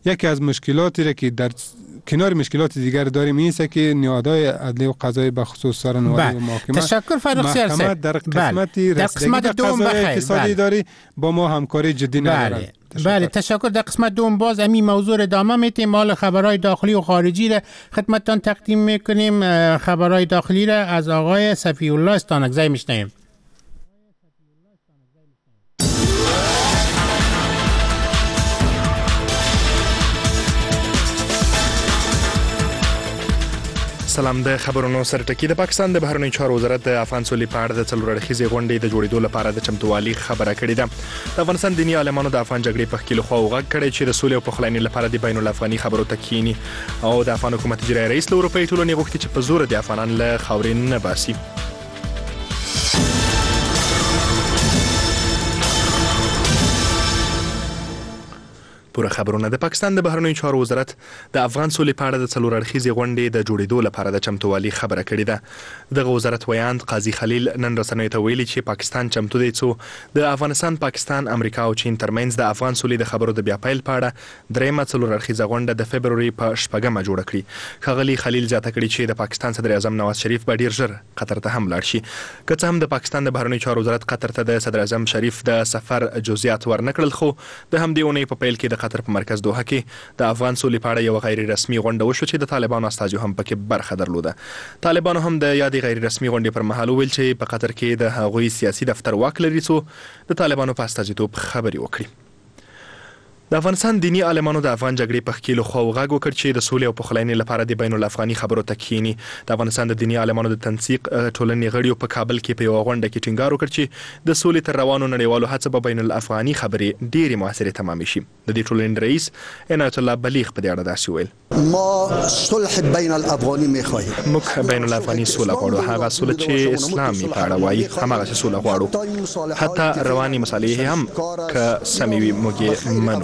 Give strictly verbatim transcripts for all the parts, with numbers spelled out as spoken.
یکی از مشکلاتی را که در کنار مشکلات دیگر داریم این است که نهادهای عدلی و قضایی به خصوص سر نهادی و محکمه تشکر فرخ سیرسه در قسمت رسیدگی به قضای اقتصادی داری با ما همکاری جدی ندارد. بله تشکر. در قسمت دوم باز امی موضوع ادامه میتیم. مال خبرهای داخلی و خارجی را خدمتتان تقدیم میکنیم. خبرهای داخلی را از آقای صفی الله استانکزی میشنویم. سلام. د خبرونو سرټکی د پاکستان د بهرنیو چارو وزارت د افغان سولې په اړه د څلور اړخیزې غونډې د جوړېدو لپاره د چمتووالي خبره کړې ده. د افغانستان دیني عالمانو د افغان جګړې په خکیلو خوا وغږ کړی چې د سولې او پخلاینې لپاره د بین الافغاني خبرو ته کینی او د افغان حکومت اجرایي رئیس له اروپایي ټولنې غوښتي چې په زور د افغانان له خاورې نه باسي. پوره خبرونه. د پاکستان د بهرنیو چارو وزارت د افغان سولې په اړه د څلور اړخیزې غونډې د جوړېدو لپاره د چمتووالي خبره کړې ده. دغه وزارت ویاند قاضي خلیل نن رسنیو ته ویلي چې پاکستان چمتو دی څو د افغانستان، پاکستان، امریکا او چین ترمنځ د افغان سولې د خبرو د بیا پیل په اړه درېیمه څلور اړخیزه غونډه د فبروري په شپږمه جوړه کړي. ښاغلي خلیل زیاته کړې چې د پاکستان صدر اعظم نواز شریف به ډیر ژر قطر ته هم لاړ شي. که څه هم د پاکستان د بهرنیو چارو وزارت قطر ته د صدر اعظم شریف د سفر جزئیات ورنکړل، خو د همدې اونۍ په پیل کې د قطر په مرکز دوحه کې د افغان سولې په اړه یو غیر رسمي غونډه وشو چې د طالبانو استازیو هم پکې برخه درلوده. طالبانو هم د یادې غیر رسمي غونډې پر مهال ویل چې په قطر کې د هغوی سیاسي دفتر واک لري څو د طالبانو په استازیتوب خبرې وکړي. د افغانستان دینی عالمانو د افغان جګړې په خکیلو خوا وغږ وکړ چې د سولې او پخلاینې لپاره د بین الافغاني خبرو ته کینی. د افغانستان د دینی عالمانو د تنسیق ټولنې غړیو په کابل کې په یو غونډه کې ټینګار وکړ چې د سولې تر روانو نړیوالو هڅو په بین الافغاني خبرې ډېرې موثرې تمامې شي. د دې ټولنې رئیس عنایت الله بلیغ په دې اړه داسې ویل: ما صلح بین الافغانی می‌خواهیم. موږ بین الافغاني سوله غواړو، هغه سوله چې اسلام یې په اړه وایي هماغه سوله غواړو، حتی رواني مسالې هم که سمې وي موږ یې منو.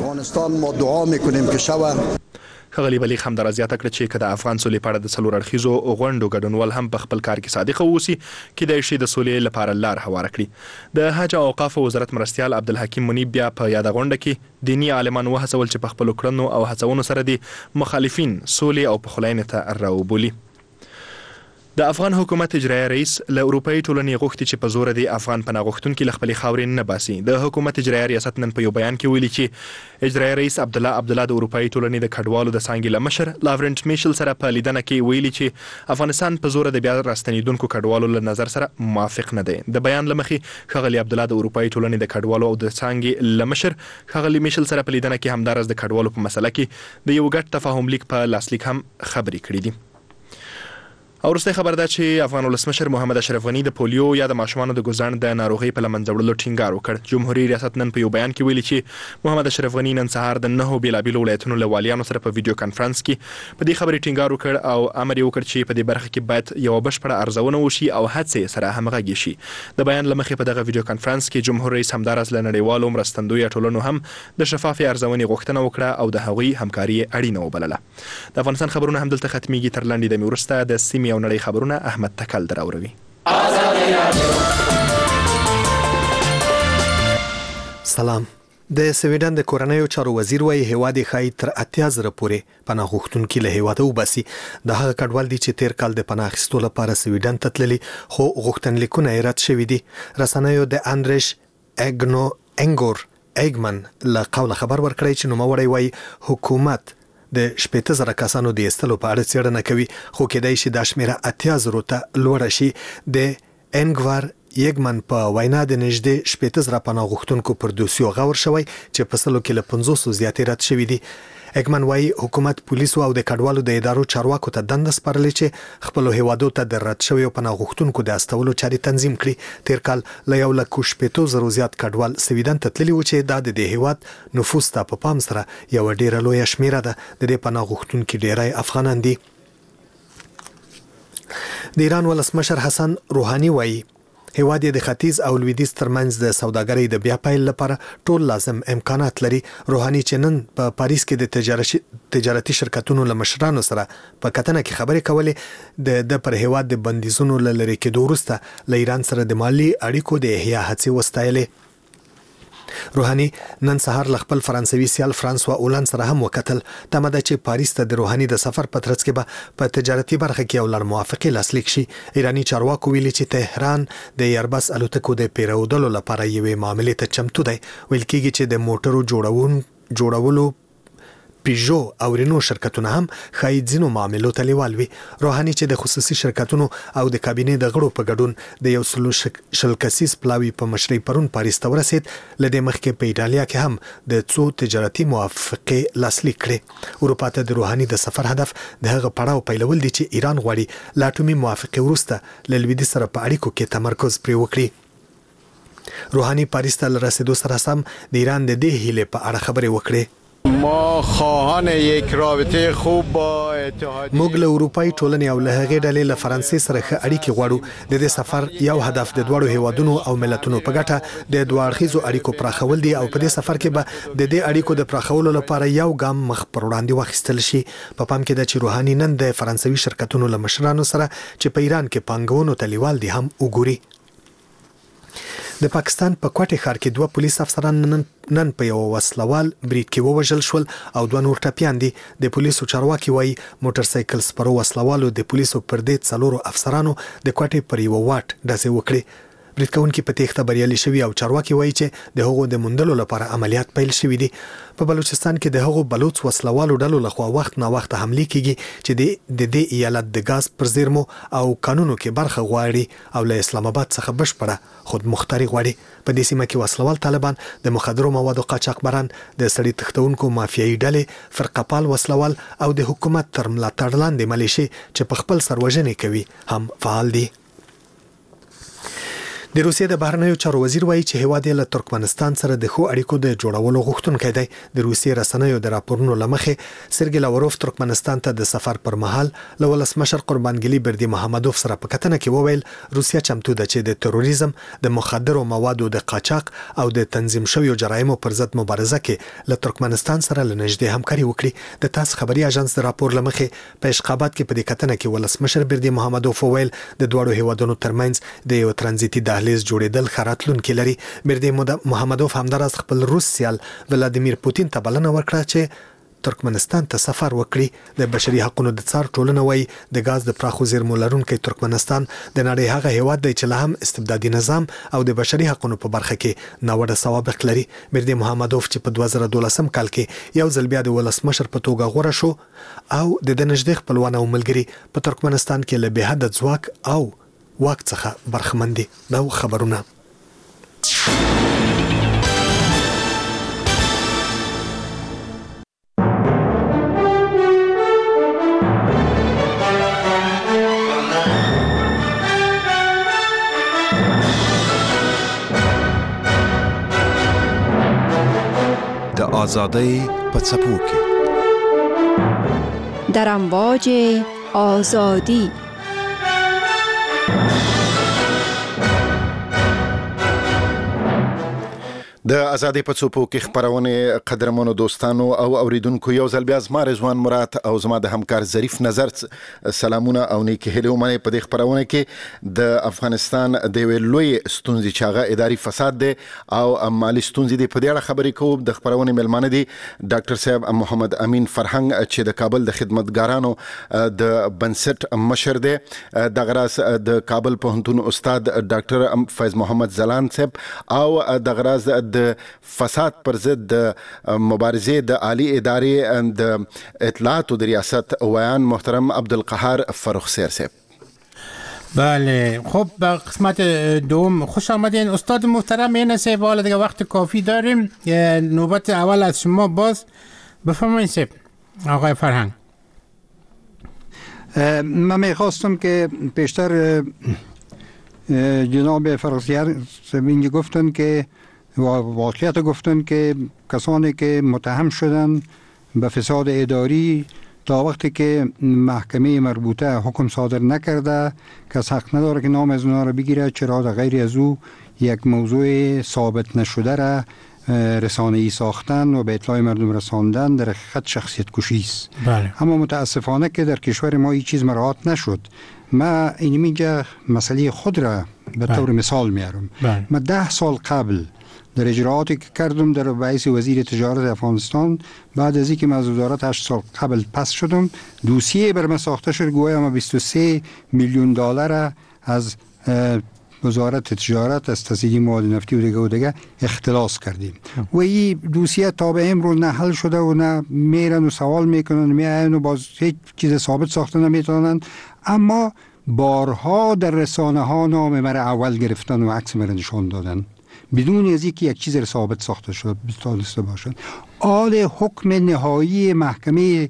ښاغلي بلیغ همدارا زیاته کړه چې که د افغان سولې په اړه د څلور اړخیزو غونډو ګډونوال هم په خپل کار کې صادق واوسي کیدای شي د سولې لپاره لار هواره کړي. د حج او اوقافو وزارت مرستیال عبدالحکیم منیب بیا په یاده غونډه کې دیني عالمان وهڅول چې په خپلو کړنو او هڅونو سره د مخالفین سولې او پخلاینې ته راوبولي. د افغان حکومت اجرایي رئیس له اروپایي ټولنې غوښتي چې په زور د افغان پناه غوښتونکي له خپلې خاورې نه باسي. د حکومت اجرایي ریاست نن په یو بیان کې ویلي چې اجرایي رئیس عبدالله عبدالله د اروپایي ټولنې د کډوالو د څانګې له مشر لاورنټ میشل سره په لیدنه کې ویلي چې افغانستان په زور د بیا راستنېدونکو کډوالو له نظر سره موافق نه دی. د بیان له مخې ښاغلي عبدالله د اروپایي ټولنې د کډوالو او د څانګې له مشر ښاغلي میشل سره په لیدنه کې همداراز د کډوالو په مسله کې د یو ګډ تفاهم لیک په لاسلیک هم خبرې کړې دي. او وروستی خبر ده چې افغان ولسمشر محمد اشرف غني د پولیو یا د ماشومانو د ګوزڼ د ناروغۍ په له منځه وړلو ټینګار وکړ. جمهوریت ریاست نن په یو بیان کې ویلي چې محمد اشرف غني نن سهار د نهو بېلابېلو ولایتونو له والیانو سره په ویډیو کانفرنس کې په دې خبرې ټینګار وکړ او امر یې وکړ چې په دې برخه کې باید یوه بشپړه ارزونه وشي او هڅې سره همغږې شي. د بیان له مخې په دغه ویډیو کانفرنس کې جمهور رئیس همداراز له نړیوالو مرستندویه ټولنو هم د شفافې ارزونې غوښتنه وکړه او د هغوی همکاري اړینه وبلله. د افغانستان خبرونه همدلته ختمیږي. تر لنډې دمې وروسته د سیمې او نړۍ خبرونه احمد تکل دراوروي. سلام. د سویډن د کورنیو چارو وزیر وايي هیواد ښایي تر اتیا زره پورې پناه غوښتونکي له هیواده وباسي. د هغه کډوال دي چې تیر کال د پناه اخیستو لپاره سویډن ته تللي خو غوښتنلیکونه یې رد شوي دي. رسنیو د اندریش اګنو انګور ایګمن له قوله خبر ورکړی چې نوموړی وايي حکومت د شپېته زره کسانو د ایستلو په اړه څېړنه کوي خو کېدای شي دا شمېره اتیا زرو ته لوړه شي. د انګوار یګمن په وینا د نږدې شپېته زره پناه غوښتونکو پر دوسیو غور شوی چې په سلو کې له پنځوسو زیاتې رد شوي دي. اګمن وايي حکومت پولیسو او د کډوالو د ادارو چارواکو ته دنده سپارلې چې خپل هیوادو ته د رد شویو پناه غوښتونکو د استولو چارې تنظیم کړي. تیر کال له یو لک شپېتو زرو زیات کډوال سویډن ته تللي و چې دا د دې هیواد نفوس ته په پام سره یو ډیره لویه شمیره ده. د دې پناه غوښتونکي ډیری افغانان دي. د ایران ولسمشر حسن روحاني وايي هیواد د ختیځ او لویدیځ ترمنځ د سوداګرۍ د بیا پیل لپاره ټول لازم امکانات لري. روحاني چې نن په پاریس کې د تجارتي شرکتونو له مشرانو سره په کتنه کې خبرې کولې د د پر هیواد د بندیزونو له لرې کېدو وروسته له ایران سره د مالي اړیکو د احیا هڅې وستایلې. روحاني نن سهار ل خپل فرانسوي سیال فرانسوا اولان سره هم وکتل. تمه ده چې پاریس ته د روحاني د سفر په ترڅ کې به په تجارتي برخه کې یو لړ موافقې لاسلیک شي. ایراني چارواکو ویلي چې تهران د ایرباس الوتکو د پیرودلو لپاره یوې معاملې ته چمتو دی. ویل کېږي چې د موټرو جوړون جوړولو پیژو او رینو شرکتونه هم ښایي ځینو معاملو ته لیوال وي. روحاني چې د خصوصي شرکتونو او د کابینې د غړو په ګډون د یو سلو شل کسیز پلاوي په مشرۍ پرون پاریس ته ورسید. له دې مخکې په ایټالیا کې هم د څو تجارتي موافقې لاسلیک کړې. اروپا ته د روحاني د سفر هدف د هغه پړاو پیلول دي چې ایران غواړي له اټومي موافقې وروسته له لویدیځ سره په اړیکو کې تمرکز پرې وکړي. روحاني پاریس ته له رسېدو سره سم د ایران د دې هیلې په اړه خبرې وکړې. ما خواهان یک رابطه خوب با اتحادیه موږ له اروپאי ټولنې او له هغې ډلې له فرانسې سره ښه اړیکې غواړو. د دې سفر یو هدف د دواړو هیوادونو او ملتونو په ګټه د دوه اړخیزو اړیکو پراخول دي او په دې سفر کې به د دې اړیکو د پراخولو لپاره یو ګام مخ پر وړاندې واخیستل شي. په پام کې ده چې روحاني نن د فرانسوي شرکتونو له مشرانو سره چې په ایران کې پانګونو ته لیوال دي هم وګوري. د پاکستان په کوټه ښار کې دوه پولیس افسران نن نن په یو وسلوال بریټ کې ووژل شول او دوه نور ټپیان دي. د پولیسو چارواکي وایي موټر سایکل سپرو وسلوالو د پولیسو پر دې څلورو افسرانو د کوټې پر یو واټ ډزې وکړې. بریټ کوونکي په تېښته بریالي شوي او چارواکي وایي چې د هغو د موندلو لپاره عملیات پیل شوي دي. په بلوچستان کې د هغو بلوچ وسلوالو ډلو لخوا وخت نا وخت حملې کیږي چې د دې ایالت د غاز پر زیرمو او قانونو کې برخه غواړي او له اسلام آباد څخه بشپړه خود مختاري غواړي. په دې سیمه کې وسلوال طالبان د مخدرو موادو قاچاقبران د سړي تښتونکو مافیایي ډلې فرقه‌پال وسلوال او د حکومت تر ملاتړ لاندې ملیشي چې په خپل سروژنې کوي هم فعال دي. د روسیې د بهرنیو چارو وزیر وایي چې هیواد یې له ترکمنستان سره د ښو اړیکو د جوړولو غوښتونکی دی. د روسیې رسنیو د راپورونو له مخې سرګی لاوروف ترکمنستان ته د سفر پر مهال له ولسمشر قربانګلي بردي محمدوف سره په کتنه کې وویل روسیه چمتو ده چې د تروریزم، د مخدرو موادو د قاچاق او د تنظیم شویو جرایمو پر ضد مبارزه کې له ترکمنستان سره له نږدې همکاري وکړي. د تاس خبري اژانس د راپور له مخې په اشخابات کې په دې کتنه کې ولسمشر بردي محمدوف وویل د دوړو هیوادونو ترمنځ د یو ترانزیتي دهلیز جوړېدل خراتلون کې لري. بردي محمدوف همدارس خپل روس سیال ولادیمیر پوتین ته بلنه ورکړه چې ترکمنستان ته سفر وکړي. د بشري حقوقو د څار ټولنه وایي د غاز د پراخو زیرمو لرونکي ترکمنستان د نړۍ هغه هیواد دی چې له هم استبدادي نظام او د بشري حقوقو په برخه کې ناوړه سوابق لري. بردي محمدوف چې په دوه زره دولسم کال کې یو ځل بیا د ولسمشر په توګه غوړه شو او د نږدې خپلوان او ملګري په ترکمنستان کې له بې حد ځواک او واک څخه برخمن دي. دا خبرونه د آزادۍ په څپو کې در امواج آزادی د ازادي په څوپو کې خبرونه قدرمنو دوستانو او اوریدونکو یو ځل بیا زما رضوان مراد او زما د همکار ظریف نظر سلامونه او نیکی هیله ومنه. په دې خبرونه کې د افغانستان د ویلوی ستونزې چاغه اداري فساد دی او مالی ستونزې دی. په دې اړه خبرې کوو. د خبرونه ملمانه دي ډاکټر صاحب محمد امین فرهنګ چې د کابل د خدمتګارانو د بنسټ مشر دی، د غراس د کابل پوهنتون استاد ډاکټر فیض محمد زلان صاحب او د غراس د فساد پر ضد د مبارزې د عالی ادارې د اطلاعات و د ریاست ویان محترم عبدالقهار فرخسیر صاحب. بله خب به قسمت دوم خوش آمدین استاد محترم. این سه حالا دیگه وقت کافی داریم. نوبت اول از شما باز بفرمایید صاحب آقای فرهنگ. من میخواستم که پیشتر جناب فرخسیر صاحب گفتن که واقعیت گفتن که کسانی که متهم شدن به فساد اداری تا وقتی که محکمه مربوطه حکم صادر نکرده کس حق نداره که نام از اونها را بگیره، چرا در غیر از او یک موضوع ثابت نشده را رسانه‌ای ساختن و به اطلاع مردم رساندن در حقیقت شخصیت کشی است. بله. اما متاسفانه که در کشور ما این چیز مراعات نشد. ما اینجا مسئله خود را به طور مثال میارم. بله. ما ده سال قبل در اجراعاتی که کردم در رئیس وزیر تجارت افغانستان، بعد از اینکه من از وزارت هشت سال قبل پس شدم، دوسیه بر من ساخته شد گویا ما بیست و سه میلیون دلار از وزارت تجارت از تصدیق مواد نفتی و دیگه و دیگه اختلاس کردیم و این دوسیه تا به امروز نه حل شده و نه میرن و سوال میکنن میاین و باز هیچ چیز ثابت ساخته نمیتونن. اما بارها در رسانه ها نام مرا اول گرفتن و عکس مرا نشان دادن بدون از اینکه یک چیز ثابت ساخته شده داشته باشند. آل حکم نهایی محکمه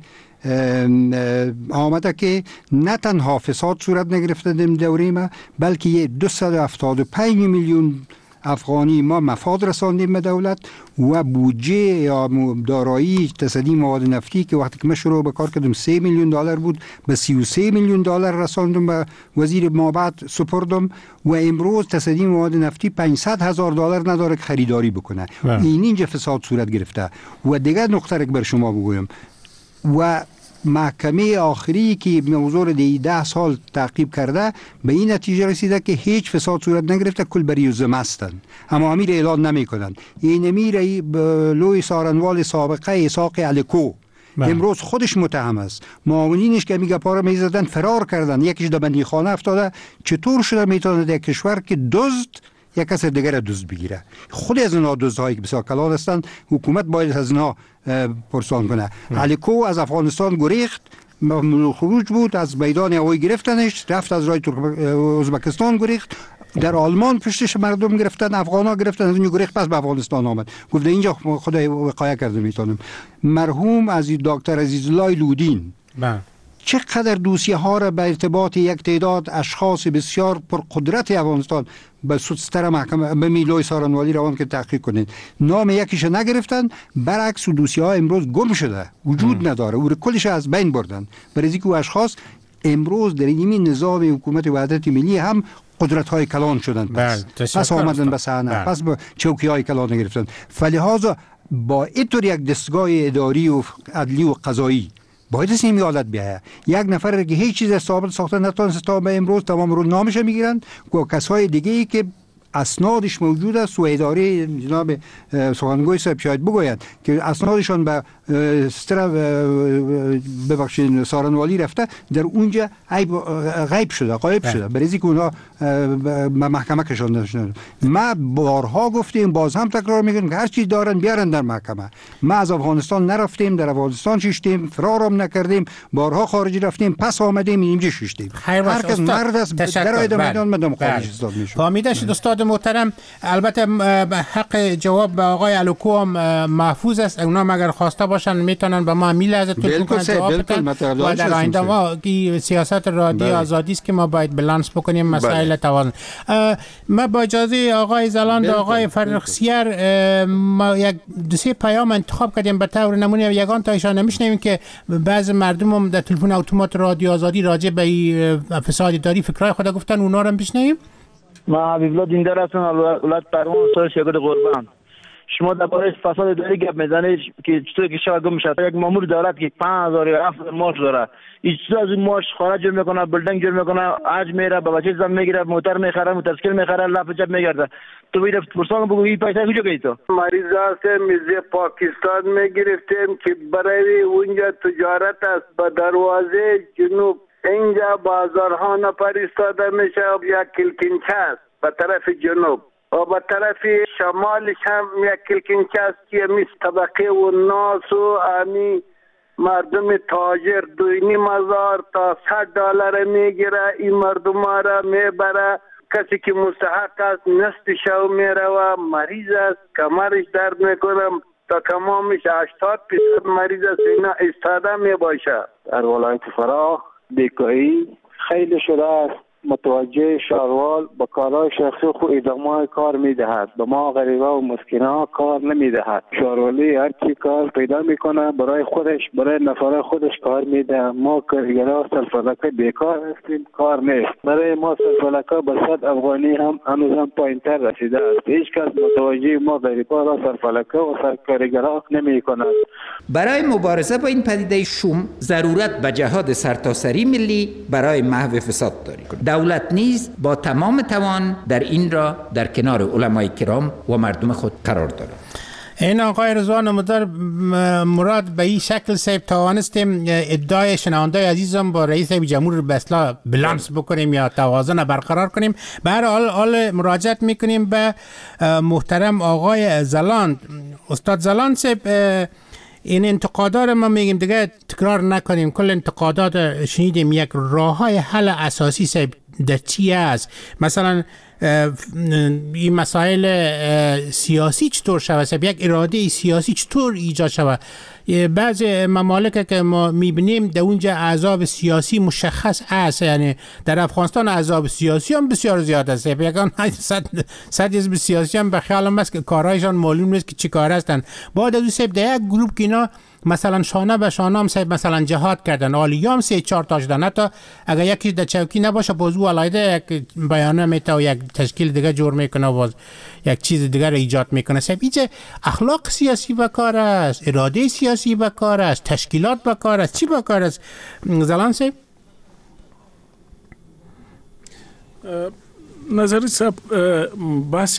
آمده که نه تنها فساد صورت نگرفته در دوره ما، بلکه دویست و هفتاد و پنج میلیون افغانی ما مفاد رساندیم به دولت و بودجه یا دارایی تصدی مواد نفتی که وقتی که من شروع به کار کردم سه میلیون دلار بود، به سی و سه میلیون دلار رساندم به وزیر مابعد سپردم و امروز تصدی مواد نفتی پانصد هزار دلار نداره که خریداری بکنه. این اینجا فساد صورت گرفته. و دیگر نکته که بر شما بگویم، و محکمه آخری که موضوع دی ده سال تعقیب کرده به این نتیجه رسیده که هیچ فساد صورت نگرفته، کل بری و ذمه هستند، اما امیر اعلان نمی کنند. این امیر لوی سارنوال سابقه اسحاق الکو امروز خودش متهم است، معاونینش که میگه پارا میزدن فرار کردن، یکیش در بندی خانه افتاده. چطور شده میتونه در کشور که دزد یک کس دیگر دزد بگیره؟ خود از اینا دزدهایی که بسیار کلان هستند، حکومت باید از اینا پرسان کنه. الکو از افغانستان گریخت، خروج بود، از میدان هوایی گرفتنش، رفت از راه ازبکستان گریخت، در آلمان پشتش مردم گرفتن، افغانا گرفتن، از اونجا گریخت، پس به افغانستان آمد. گفت اینجا خدای وقایه کرده میتونم. مرحوم از دکتر عزیزالله لودین چقدر دوسیه ها را به ارتباط یک تعداد اشخاص بسیار پرقدرت افغانستان به سودستر محکمه به میلوی سارنوالی روان که تحقیق کنید، نام یکیش نگرفتن، برعکس دوسیه ها امروز گم شده، وجود م. نداره، او کلش از بین بردن. برای اینکه او اشخاص امروز در این نظام حکومت وحدت ملی هم قدرت های کلان شدن، پس, پس آمدن به صحنه، پس به چوکی های کلان گرفتن. فلهذا با اینطور یک دستگاه اداری و عدلی و قضایی باید از این حالت بیایه. یک نفر که هیچ چیز ثابت ساخته نتونسته تا به امروز تمام رو نامش میگیرن و کسای دیگه ای که اسنادش موجود است و اداره جناب سخنگوی صاحب شاید بگویند که اسنادشان به ستر ببخشید سارنوالی رفته، در اونجا غیب شده، غایب شده، برای اینکه اونها محکمه کشانده شدن. ما بارها گفتیم، باز هم تکرار میگیم که هر چیز دارن بیارن در محکمه. ما از افغانستان نرفتیم، در افغانستان شیشتیم، فرارم نکردیم، بارها خارجی رفتیم، پس آمدیم اینجا شیشتیم. هر کس مرد است در اید میدان مدام مقابلش استاد میشه. فهمیده شد استاد محترم. البته حق جواب به آقای الکو هم محفوظ است، اونا اگر خواسته باشن میتونن به ما میل از تلفن کنن جواب بدن و در آینده ما کی سیاست رادیو آزادی است که ما باید بالانس بکنیم مسائل توازن. ما با اجازه آقای زلاند و آقای فرخسیر ما یک دو سه پیام انتخاب کردیم به طور نمونه، یگان تایشان نمیشنیم که بعضی مردم هم در تلفن اتومات رادیو آزادی راجع به فساد اداری فکرای خود گفتن، اونا رو هم بشنویم. ما حبیب الله دیندار هستم، ولایت پروان، استاد شگرد قربان. شما درباره فساد اداری گپ میزنید که چطور که شما گم میشه. یک مامور دولت که پنج هزار یا هفت هزار ماش داره، هیچ چیز از این ماش خارج جور میکنه، بلدنگ جور میکنه، حج میره، با بچه زن میگیره، موتر میخره، موتورسیکل میخره، لف جب میگرده. تو بیره پرسان بگو این پیسه کجا گیی تو؟ مریض هستم از پاکستان میگرفتیم که برای اونجا تجارت است به دروازه جنوب. اینجا بازارها نفر ایستاده میشه، یک کلکنچه است به طرف جنوب و به طرف شمالش هم یک کلکنچه است که میز طبقه و ناس و امی مردم تاجر دوینی مزار تا صد دلار میگیره. این مردم ها را میبره، کسی که مستحق است نصف شو میره و مریض است، کمرش درد میکنم تا کمامش هشتاد درصد مریض است، اینا استاده میباشه. در ولایت فراه بیکاری خیلی شده است. متوجه شاروال با کارهای شخصی خود ادامه کار میدهد، به ما غریبه و مسکینان کار نمیدهد. شاروالی هر چی کار پیدا میکنه برای خودش، برای نفر خودش کار میده. ما کارگرها سرفلکه بیکار هستیم، کار نیست. برای ما سرفلکه به صد افغانی هم هنوز هم پایینتر رسیده است. هیچ کس متوجه ما غریبه را سرفلکه و سرکارگرها نمی کند. برای مبارزه با این پدیده شوم ضرورت به جهاد سرتاسری ملی برای محو فساد داریم. دولت نیز با تمام توان در این را در کنار علمای کرام و مردم خود قرار دارد. این آقای رضوان مدار مراد به این شکل سیب توانستیم ادعای شنونده عزیزم با رئیس جمهور به اصطلاح بالانس بکنیم یا توازن برقرار کنیم. به هر حال حال مراجعت میکنیم به محترم آقای زلاند. استاد زلاند سیب، این انتقادات ما میگیم دیگه تکرار نکنیم، کل انتقادات شنیدیم، یک راه های حل اساسی سیب در چی است؟ مثلا این مسائل سیاسی چطور شود؟ یک اراده سیاسی چطور ایجاد شود؟ بعض ممالک که ما میبینیم در اونجا احزاب سیاسی مشخص است، یعنی در افغانستان احزاب سیاسی هم بسیار زیاد است، یکان صد صد حزب سیاسی هم به خیالم است که کارهایشان معلوم نیست که چی کار هستند. بعد از اون سب در یک گروپ که اینا مثلا شانه به شانه هم سب مثلا جهاد کردن، عالی هم سه چهار تا شدن، حتی اگر یکی در چوکی نباشه بازو علایده یک بیانیه میته و یک تشکیل دیگه جور میکنه و باز یک چیز دیگر را ایجاد میکنه. سب اینجا اخلاق سیاسی بکار است، اراده سیاسی بکار است، تشکیلات بکار است، چی بکار است؟ زلان سب نظری صاحب بحث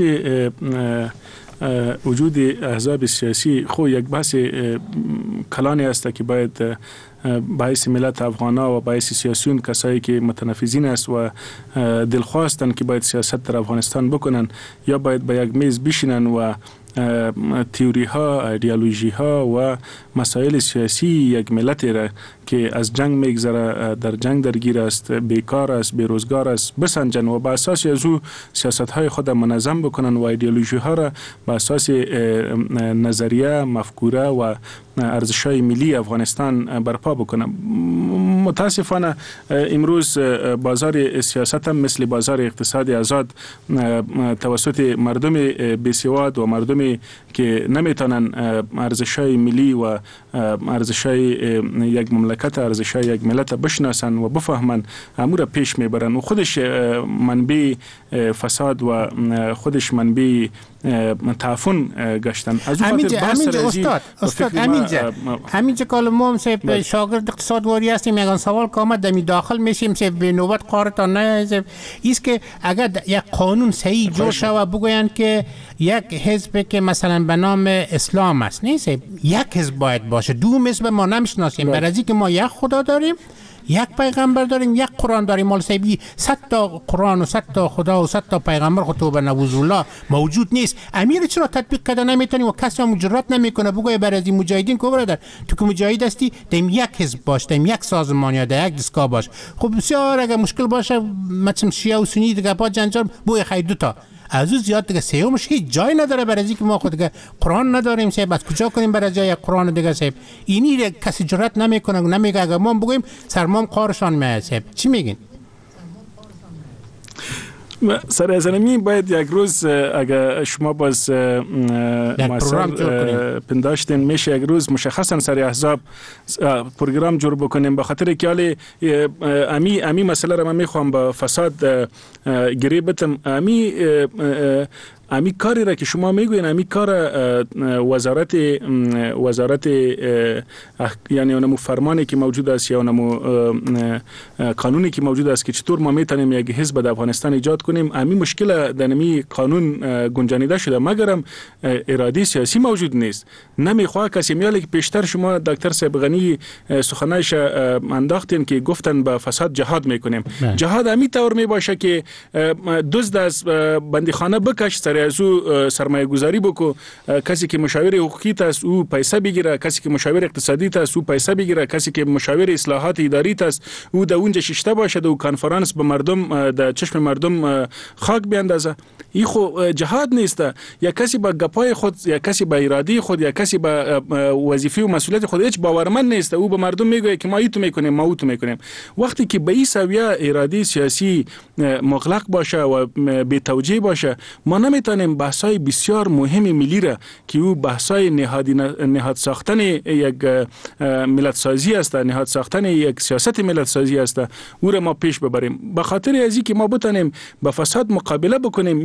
وجود احزاب سیاسی خو یک بحث کلانی است که باید باعث ملت افغانا و باعث سیاسیون کسایی که متنفذین است و دلخواستن که باید سیاست در افغانستان بکنن یا باید به یک میز بشینن و تئوری ها، ایدئولوژی ها و مسائل سیاسی یک ملت را که از جنگ میگذره، در جنگ درگیر است، بیکار است، بیروزگار است بسنجن و با اساس از او سیاست های خود منظم بکنن و ایدئولوژی ها را با اساس نظریه، مفکوره و ارزش های ملی افغانستان برپا بکنن. متاسفانه امروز بازار سیاست هم مثل بازار اقتصاد آزاد توسط مردم بی‌سواد و مردمی که نمیتونن ارزش های ملی و ارزش های یک مملکت، ارزش های یک ملت بشناسن و بفهمن، امور پیش میبرن و خودش منبع فساد و خودش منبع تعفن گشتن. از اون خاطر همینجا استاد استاد همینجا همینجا کال ما هم شاگرد اقتصادواری هستیم، یکان سوال که آمد دمی داخل میشیم به نوبت قارتان نه ایست که اگر یک قانون صحیح جور شود بگویند که یک حزب که مثلا به نام اسلام است نیست یک حزب باید باشه، دو حزب ما نمیشناسیم، برای اینکه ما یک خدا داریم، یک پیغمبر داریم، یک قرآن داریم، مال سیبی صد تا قرآن و صد تا خدا و صد تا پیغمبر خود تو به نوز الله موجود نیست. امیر چرا تطبیق کرده نمیتونی و کسی هم جرأت نمیکنه بگه برای از این مجاهدین کو برادر تو که مجاهد هستی دیم یک حزب باش، دیم یک سازمان یا در یک دستگاه باش. خب بسیار اگه مشکل باشه مثلا شیعه و سنی دیگه با جنجال بو خی دو تا از او زیاد دیگه سیومش هیچ جای نداره، برای اینکه ما خود دیگه قرآن نداریم سیب، از کجا کنیم برای جای قرآن دیگه سیب؟ اینی کسی جرأت نمیکنه، نمیگه اگه ما بگیم سرمام قارشان میاد سیب. چی میگین؟ سر از نمی باید یک روز اگر شما باز مسئله پنداشتین میشه یک روز مشخصا سر احزاب پروگرام جور بکنیم، به خاطر که حالی امی امی مسئله را من میخوام با فساد گریبتم. امی امی کاری را که شما میگوین امی کار وزارت وزارت یعنی اونمو فرمانی که موجود است یا اونمو قانونی که موجود است که چطور ما میتونیم یک حزب در افغانستان ایجاد کنیم، امی مشکل در نمی قانون گنجانیده شده مگرم اراده سیاسی موجود نیست. نمیخواد کسی میاله که پیشتر شما دکتر صاحب غنی سخنایش انداختین که گفتن با فساد جهاد میکنیم. جهاد امی طور می باشه که دزد از بندیخانه بکش، از او سرمایه گذاری بکو، کسی که مشاور حقوقی است او پیسه بگیره، کسی که مشاور اقتصادی است او پیسه بگیره، کسی که مشاور اصلاحات اداری است او در اونجا ششته باشه و کنفرانس به مردم در چشم مردم خاک بیاندازه. این خو جهاد نیست. یا کسی با گپای خود یا کسی با اراده خود یا کسی با وظیفه و مسئولیت خود هیچ باورمند نیست، او به مردم میگه که ما ایتو میکنیم ما اوتو میکنیم. وقتی که به این سویه اراده سیاسی مغلق باشه و بی توجیه باشه، ما نمیتونیم بحث‌های بسیار مهم ملی را که او بحث‌های نهادی نهاد ساختن یک ملت سازی است، نهاد ساختن یک سیاست ملت سازی است، او را ما پیش ببریم. به خاطر ازی که ما بتونیم با فساد مقابله بکنیم، یک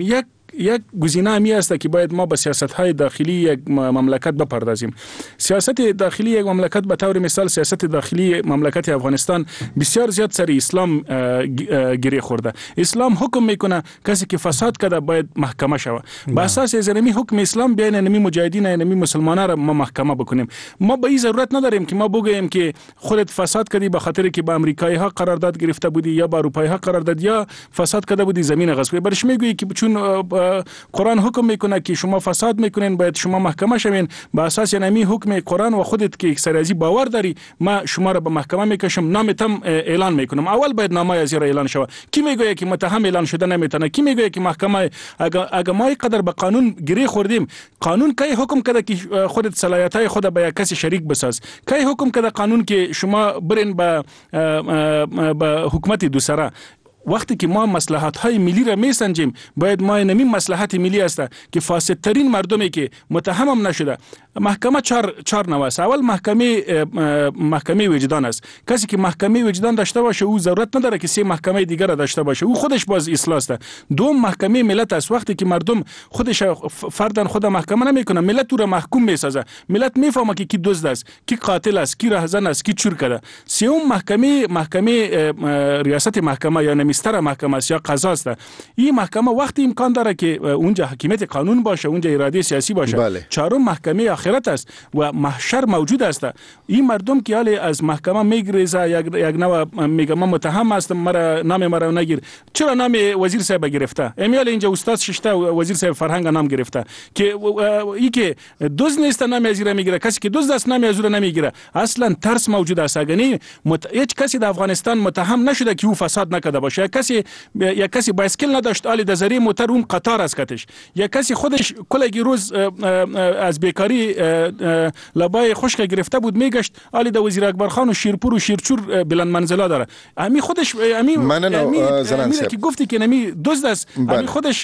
یک گزینه می است که باید ما به سیاست‌های داخلی یک مملکت بپردازیم. سیاست داخلی یک مملکت به طور مثال سیاست داخلی مملکت افغانستان بسیار زیاد سر اسلام گره خورده. اسلام حکم میکنه کسی که فساد کرده باید محکمه شود. با اساس از همین حکم اسلام بیاین همین مجاهدین همین مسلمانان را ما محکمه بکنیم. ما به این ضرورت نداریم که ما بگوییم که خودت فساد کردی به خاطر که با امریکایی ها قرارداد گرفته بودی یا با اروپایی ها قرارداد یا فساد کرده بودی زمین غصب کردی. برش میگویی که چون قرآن حکم میکنه که شما فساد میکنین باید شما محکمه شوین. با اساس همین حکم قرآن و خودت که سرازی باور داری ما شما را به محکمه میکشم، نامتم اعلان میکنم. اول باید نامه از را اعلان شود. کی میگه که متهم اعلان شده نمیتونه؟ کی میگه که محکمه اگر اگر ما قدر به قانون گری خوردیم، قانون کی حکم کرده که خودت صلاحیت‌های خود به یک کسی شریک بساز؟ کی حکم کرده قانون که شما برین به به حکومت دوسره؟ وقتی که ما مصلحت‌های ملی را میسنجیم باید ما نمی مصلحت ملی است که فاسدترین مردمی که متهم هم نشده. محکمه چهار چهار نوع است. اول محکمه محکمه وجدان است. کسی که محکمه وجدان داشته باشه او ضرورت نداره که سه محکمه دیگر را داشته باشه، او خودش باز اصلاح است. دوم محکمه ملت است. وقتی که مردم خودش فردن خود محکمه نمیکنه ملت او را محکوم میسازه. ملت میفهمه که کی دزد است، کی قاتل است، کی راهزن است، کی چور کرده. سوم محکمه محکمه ریاست محکمه یا نمیستر محکمه است یا قضا است. این محکمه وقتی امکان داره که اونجا حکمیت قانون باشه، اونجا اراده سیاسی باشه. بله. چهارم محکمه آخرت است و محشر موجود است. این مردم که حالی از محکمه میگریزه یک یک نوع میگه من متهم هستم مرا نام مرا نگیر. چرا نام وزیر صاحب گرفته؟ امیال اینجا استاد ششته وزیر صاحب فرهنگ نام گرفته که ای که دزد نیست نام از را میگیره، کسی که دزد است نام از را نمیگیره. اصلا ترس موجود است. اگه مت... هیچ کسی در افغانستان متهم نشده که او فساد نکرده باشه. یک کسی یک کسی بایسکل نداشت حالی در ذریعه موتر اون قطار از کتش. یک کسی خودش کلگی روز از بیکاری لبای خشک گرفته بود میگشت حالی در وزیر اکبر خان و شیرپور و شیرچور بلند منزلا داره. امی خودش امی امی که گفتی که نمی دزد است امی خودش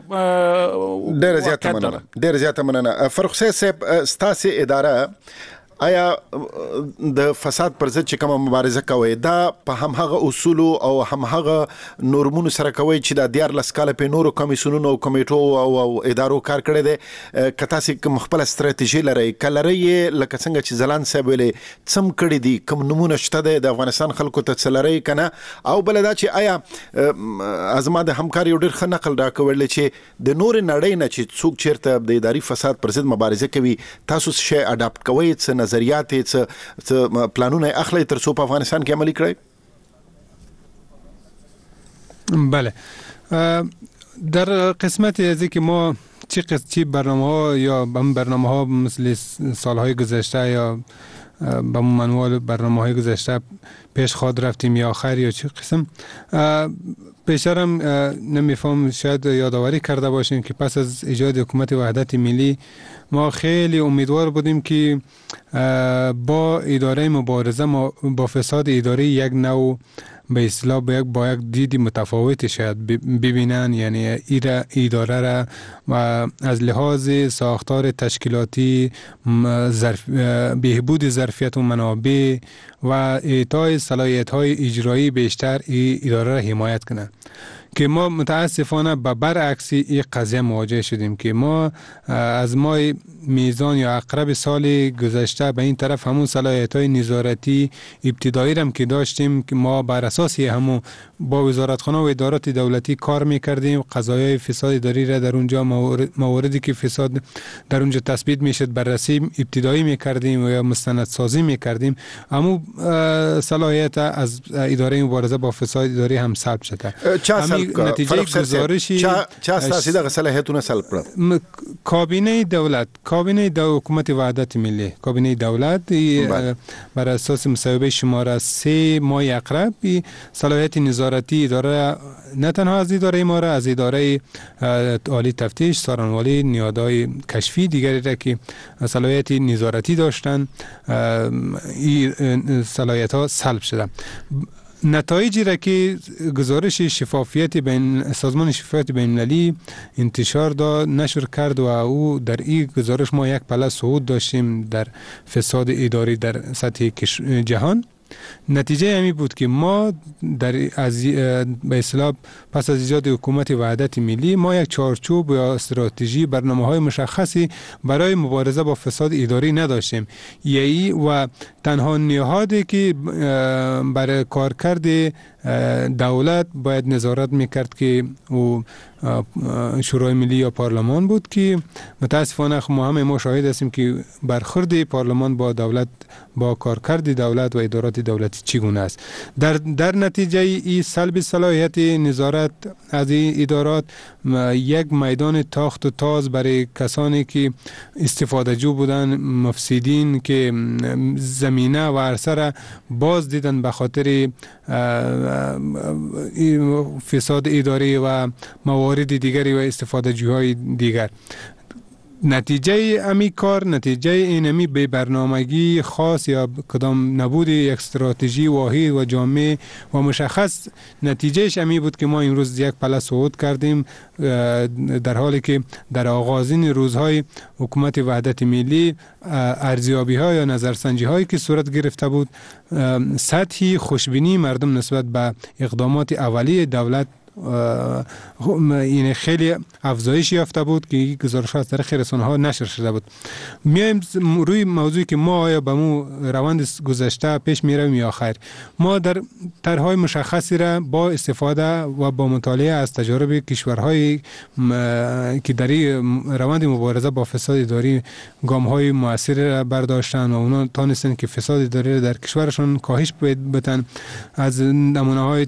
ډیر زیات مننه ډیر زیات مننه فرخ صاحب ستاسو اداره آیا د فساد پر ضد چې کومه مبارزه کوي دا په همغه اصول او همغه نورمونو سره کوي چې د دیار لسکاله په نورو کمیسیونونو او کمیټو او ادارو کار کړی دی کته سي خپل ستراتیژي لري کلري لکه څنګه چې زلان صاحب ویلي څم کړی دي کوم نمونه شته د افغانستان خلکو ته څلري کنه او بل دا چې آیا ازما د همکاري ډېر ښه نقل راکول چې د نور نړۍ نه چې څوک چیرته د اداري فساد پر ضد مبارزه کوي تاسو شي اډاپټ کوي څه نظریات څه پلانونه اخلي تر څو په افغانستان کې عملي کړئ؟ بله در قسمت از که ما چی چی برنامه ها یا برنامه ها مثل سالهای گذشته یا با منوال برنامه های گذشته پیش خواهد رفتیم یا آخر یا چی قسم پیشترم نمیفهم شاید یادآوری کرده باشیم که پس از ایجاد حکومت وحدت ملی ما خیلی امیدوار بودیم که با اداره مبارزه با فساد اداری یک نوع به اصطلاح با یک با یک دید متفاوت شاید ببینن، یعنی ایره اداره را از لحاظ ساختار تشکیلاتی ظرف بهبود ظرفیت و منابع و اعطای صلاحیت‌های اجرایی بیشتر ای اداره را حمایت کنند که ما متاسفانه به برعکس این قضیه مواجه شدیم که ما از ما میزان یا اقرب سال گذشته به این طرف همون صلاحیت‌های نظارتی ابتدایی هم که داشتیم که ما بر اساس همون با وزارتخانه و ادارات دولتی کار میکردیم، قضایای فساد اداری را در اونجا مواردی که فساد در اونجا تثبیت میشد بررسی ابتدایی میکردیم و یا مستندسازی میکردیم. همون صلاحیت از اداره مبارزه با فساد اداری هم سلب شده. نتیجه گزارشی چه اساسی دغه صلاحیتونه سلب کړل؟ کابینه دولت کابینه د حکومت وحدت ملی کابینه دولت بر اساس مصوبه شماره سه ماه اقرب صلاحیت نظارتی اداره نه تنها از اداره ما را از اداره عالی تفتیش سارنوالی نیادهای کشفی دیگری را که صلاحیت نظارتی داشتند این صلاحیت ها سلب شده. نتایجی را که گزارش شفافیت بین سازمان شفافیت بین‌المللی انتشار داد نشر کرد و او در این گزارش ما یک پله صعود داشتیم در فساد اداری در سطح جهان نتیجه همی بود که ما در از به اصطلاح پس از ایجاد حکومت وحدت ملی ما یک چارچوب یا استراتژی برنامه‌های مشخصی برای مبارزه با فساد اداری نداشتیم. یعنی و تنها نهادی که برای کارکرد دولت باید نظارت میکرد که او شورای ملی یا پارلمان بود که متاسفانه ما همه ما شاهد هستیم که برخورد پارلمان با دولت با کارکرد دولت و ادارات دولتی چگونه است. در در نتیجه این سلب صلاحیت نظارت از این ادارات یک میدان تاخت و تاز برای کسانی که استفاده جو بودن، مفسدین که زمینه و عرصه را باز دیدن به خاطر فساد اداری و موارد دیگری و استفاده جوهای دیگر. نتیجه امی کار، نتیجه اینمی به برنامگی خاص یا کدام نبود یک استراتژی واحد و جامع و مشخص، نتیجهش امی بود که ما امروز یک پله صعود کردیم، در حالی که در آغازین روزهای حکومت وحدت ملی ارزیابی ها یا نظرسنجی هایی که صورت گرفته بود، سطحی خوشبینی مردم نسبت به اقدامات اولیه دولت این خیلی افزایش یافته بود که گزارش از طریق رسانه‌ها نشر شده بود. میایم روی موضوعی که ما آیا به مو روند گذشته پیش میرویم یا خیر. ما در طرح‌های مشخصی را با استفاده و با مطالعه از تجارب کشورهای که در روند مبارزه با فساد اداری گام‌های موثر را برداشتن و اونا تانستن که فساد اداری در کشورشون کاهش بدن، از نمونه‌های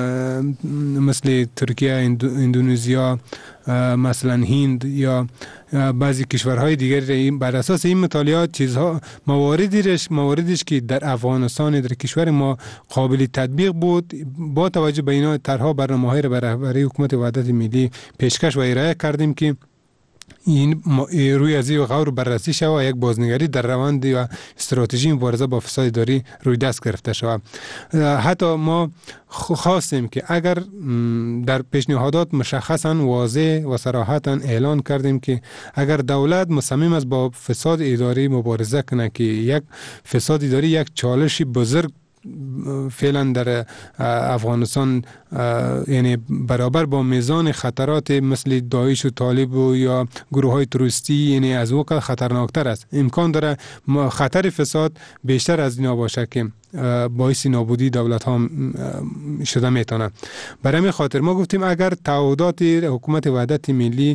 مثل ترکیه، اندونزیا، مثلا هند یا بعضی کشورهای دیگر، بر اساس این مطالعات چیزها مواردیش مواردیش که در افغانستان، در کشور ما قابل تطبیق بود، با توجه به اینا طرح‌ها برنامه‌های را برای حکومت وحدت ملی پیشکش و ارائه کردیم که این روی از این غور بررسی شود و یک بازنگری در روند و استراتژی مبارزه با فساد اداری روی دست گرفته شود. حتی ما خواستیم که اگر در پیشنهادات مشخصا واضح و صراحتا اعلان کردیم که اگر دولت مصمم است با فساد اداری مبارزه کنه که یک فساد اداری یک چالش بزرگ فعلا در افغانستان یعنی برابر با میزان خطرات مثل داعش و طالب و یا گروه های تروریستی یعنی از وقت خطرناکتر است، امکان داره خطر فساد بیشتر از اینا باشه که باعث نابودی دولت ها شده میتونه. برای همین خاطر ما گفتیم اگر تعهدات حکومت وحدت ملی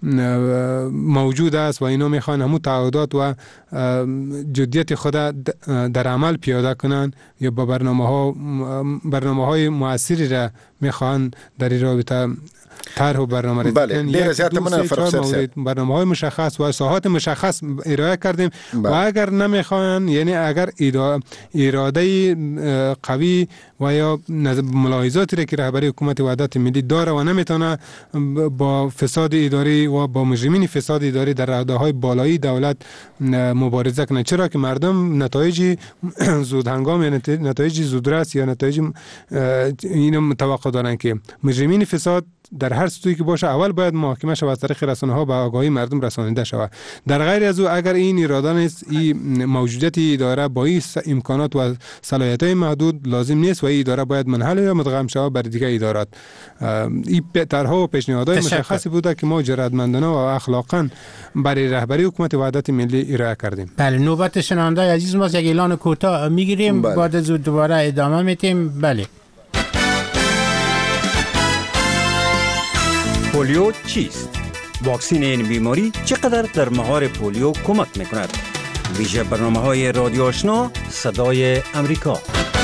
موجود است و اینا میخوان همون تعهدات و جدیت خود در عمل پیاده کنن یا با برنامه ها برنامه های موثری را میخوان در این رابطه طرح و برنامه را بله دیر زیاد من فرصت برنامه های مشخص و ساحات مشخص ارائه کردیم بله. و اگر نمیخوان یعنی اگر اراده قوی و یا ملاحظاتی را که رهبری حکومت وحدت ملی داره و نمیتونه با فساد اداری و با مجرمین فساد اداری در رده بالایی دولت مبارزه کنه، چرا که مردم نتایج زود هنگام یا نتایج زودرس یا نتایج اینو متوقع دارن که مجرمین فساد در هر سطحی که باشه اول باید محاکمه شود، از طریق رسانه‌ها به آگاهی مردم رسانیده شود. در غیر از او اگر این اراده نیست، این موجودیت اداره با این امکانات و صلاحیت‌های محدود لازم نیست و این اداره باید منحل یا مدغم شود بر دیگر ادارات. این طرح‌ها و پیشنهادهای مشخصی بوده که ما جرأتمندانه و اخلاقاً برای رهبری حکومت وحدت ملی ارائه کردیم. بله نوبت شنونده‌های عزیز ما یک اعلان کوتاه میگیریم، بعد از دوباره ادامه میدیم. بله پولیو چیست؟ واکسین این بیماری چقدر در مهار پولیو کمک میکند؟ ویژه برنامه‌های رادیو آشنا صدای امریکا.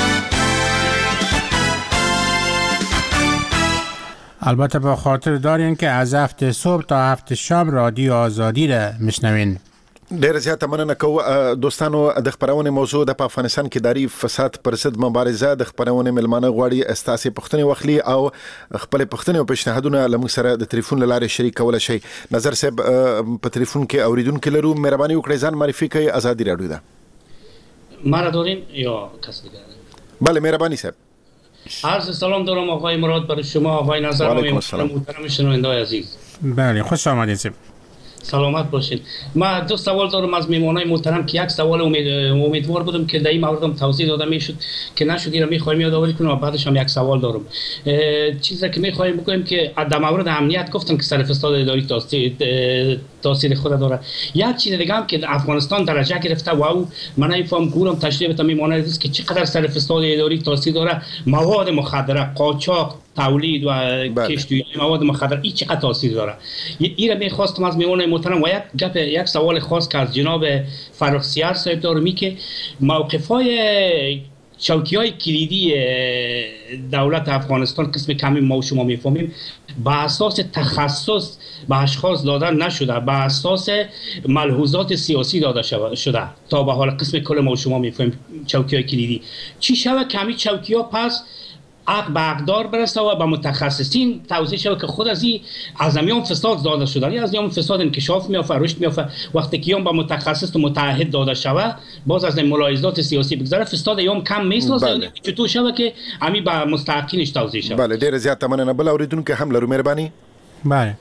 البته با خاطر دارین که از هفت صبح تا هفت شب رادیو آزادی را میشنوین. ډیر زیاته مننه کوو دوستانو. د خبرونه موضوع د افغانستان کې داری فساد پر ضد مبارزه د خبرونه ملمانه غواړي استاسي پښتني وخلي او خپل پښتني او پیشنهادونه لمغ سره د ټلیفون لاره شریک کول شي. نظر صاحب په ټلیفون کې اوریدونکو لرو، مهرباني وکړئ ځان معرفي کړئ. ازادي رادیو ده مرا دارین یا کس دیگه؟ بله مهربانی صاحب. عرض سلام دارم آقای مراد برای شما، آقای نظر محترم شنونده‌های عزیز. بله خوش آمدید صاحب. سلامت باشین. ما دو سوال دارم از میمونای محترم که یک سوال امید امیدوار بودم که در این موردم توضیح داده میشد که نشد، این رو میخوایم یادآوری کنیم و بعدش هم یک سوال دارم. چیزی که میخوایم بگویم که در مورد امنیت گفتم که سر فساد اداری تاثیر تاثیر خود داره. یک چیز دیگه هم که افغانستان درجه گرفته و او من نمیفهم گورم تشریح بدم میمونه که چقدر سر فساد اداری تاثیر داره. مواد مخدر، قاچاق، تولید و کشتی مواد مخدر این چقدر تاثیر داره. این را میخواستم از میمونه محترم و یک گپ یک سوال خاص که از جناب فرخزیار صاحب دارم می که موقف‌های چوکی‌های کلیدی دولت افغانستان قسم کمی ما و شما میفهمیم با اساس تخصص به اشخاص دادن نشده، با اساس ملحوظات سیاسی داده شده تا به حال قسم کل ما و شما میفهمیم چوکی‌های کلیدی. چی شود کمی چوکی‌ها پس حق به حقدار برسه و به متخصصین توضیح شود که خود از این از میان فساد داده شده، از میان فساد انکشاف میافته، رشد میافته. وقتی که یوم به متخصص و متعهد داده شود باز از ملاحظات سیاسی بگذره فساد یوم کم میسازه. بله. چطور شود که امی به مستحقینش توضیح شود. بله ډیر زیات مننه. بل اوریدونکو هم لرو مهرباني. بله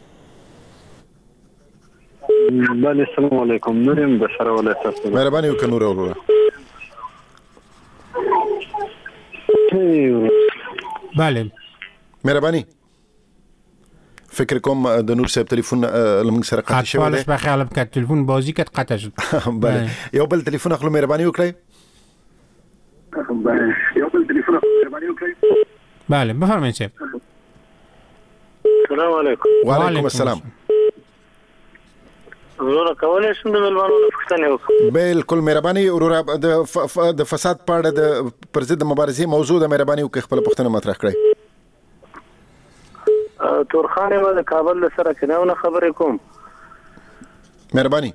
بله السلام علیکم. نورم بشار ولایت. مهرباني وکړه نور وروره. بله مهرباني. فکر کوم د نور صاحب تلیفون لمن سره قطع شوی دی. خاطرش به خیال که تلیفون بازی کت قطع شد. بله یو بل تلیفون اخلو مهرباني وکړئ. بله یو بل تلیفون اخلو مهرباني وکړئ. بله بفرمایئ صاحب. السلام علیکم. وعلیکم السلام. ورور کولای شم د ملوانو پوښتنه وکړم؟ بالکل مهرباني ورور د فساد په اړه د پر ضد مبارزې موضوع د مهرباني وکړه خپل پوښتنه مطرح کړئ. تورخانه ما د کابل سره کناونه خبرې کوم. مهرباني.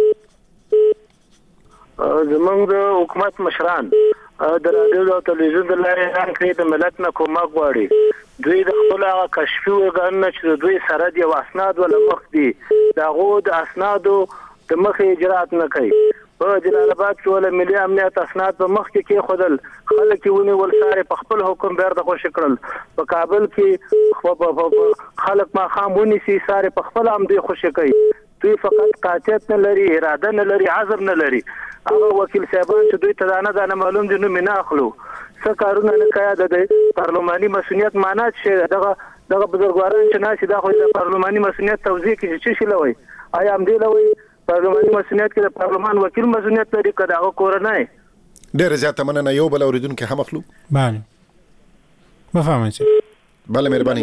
زمونږ د حکومت مشران د رادیو او تلویزیون د لارې اعلان کړی د ملت نه کومک غواړي. دوی د خپل هغه کشفي ورګان چې دوی سره دی واسناد ولا مخ دي دغه د اسنادو د مخ اجرات نه کوي. په جلال آباد کې ول ملي امنیت اسناد په مخ کې کې خودل خلک ونی ول ساره په خپل حکم بیر د خوش کړل. په کابل کې خلک ما خام ونی سي ساره په خپل هم دی خوش کوي. دوی فقط قاطعیت نه لري، اراده نه لري، عزم نه لري. هغه وکیل صاحبان چې دوی ته دانه دانه معلوم دي نو مینا اخلو څه کارونه نه کوي. د پارلماني مسؤلیت معنا چې دغه دغه بزرګواران چې ناشي د خو د پارلماني مسؤلیت توضیح کې چې شي لوي آیا هم دی لوي پارلماني مسؤلیت کې د پارلمان وکیل مسؤلیت لري کدا هغه کور نه ډېر زیاته مننه. یو بل اوریدونکو هم اخلو. بله بفهمئ. بله مهرباني.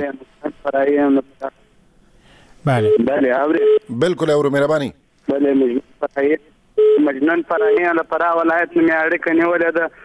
بله بله اوري بالکل اورو مهرباني. بله مجنون مجنون فرایان لپاره ولایت مې اړیکه نیولې ده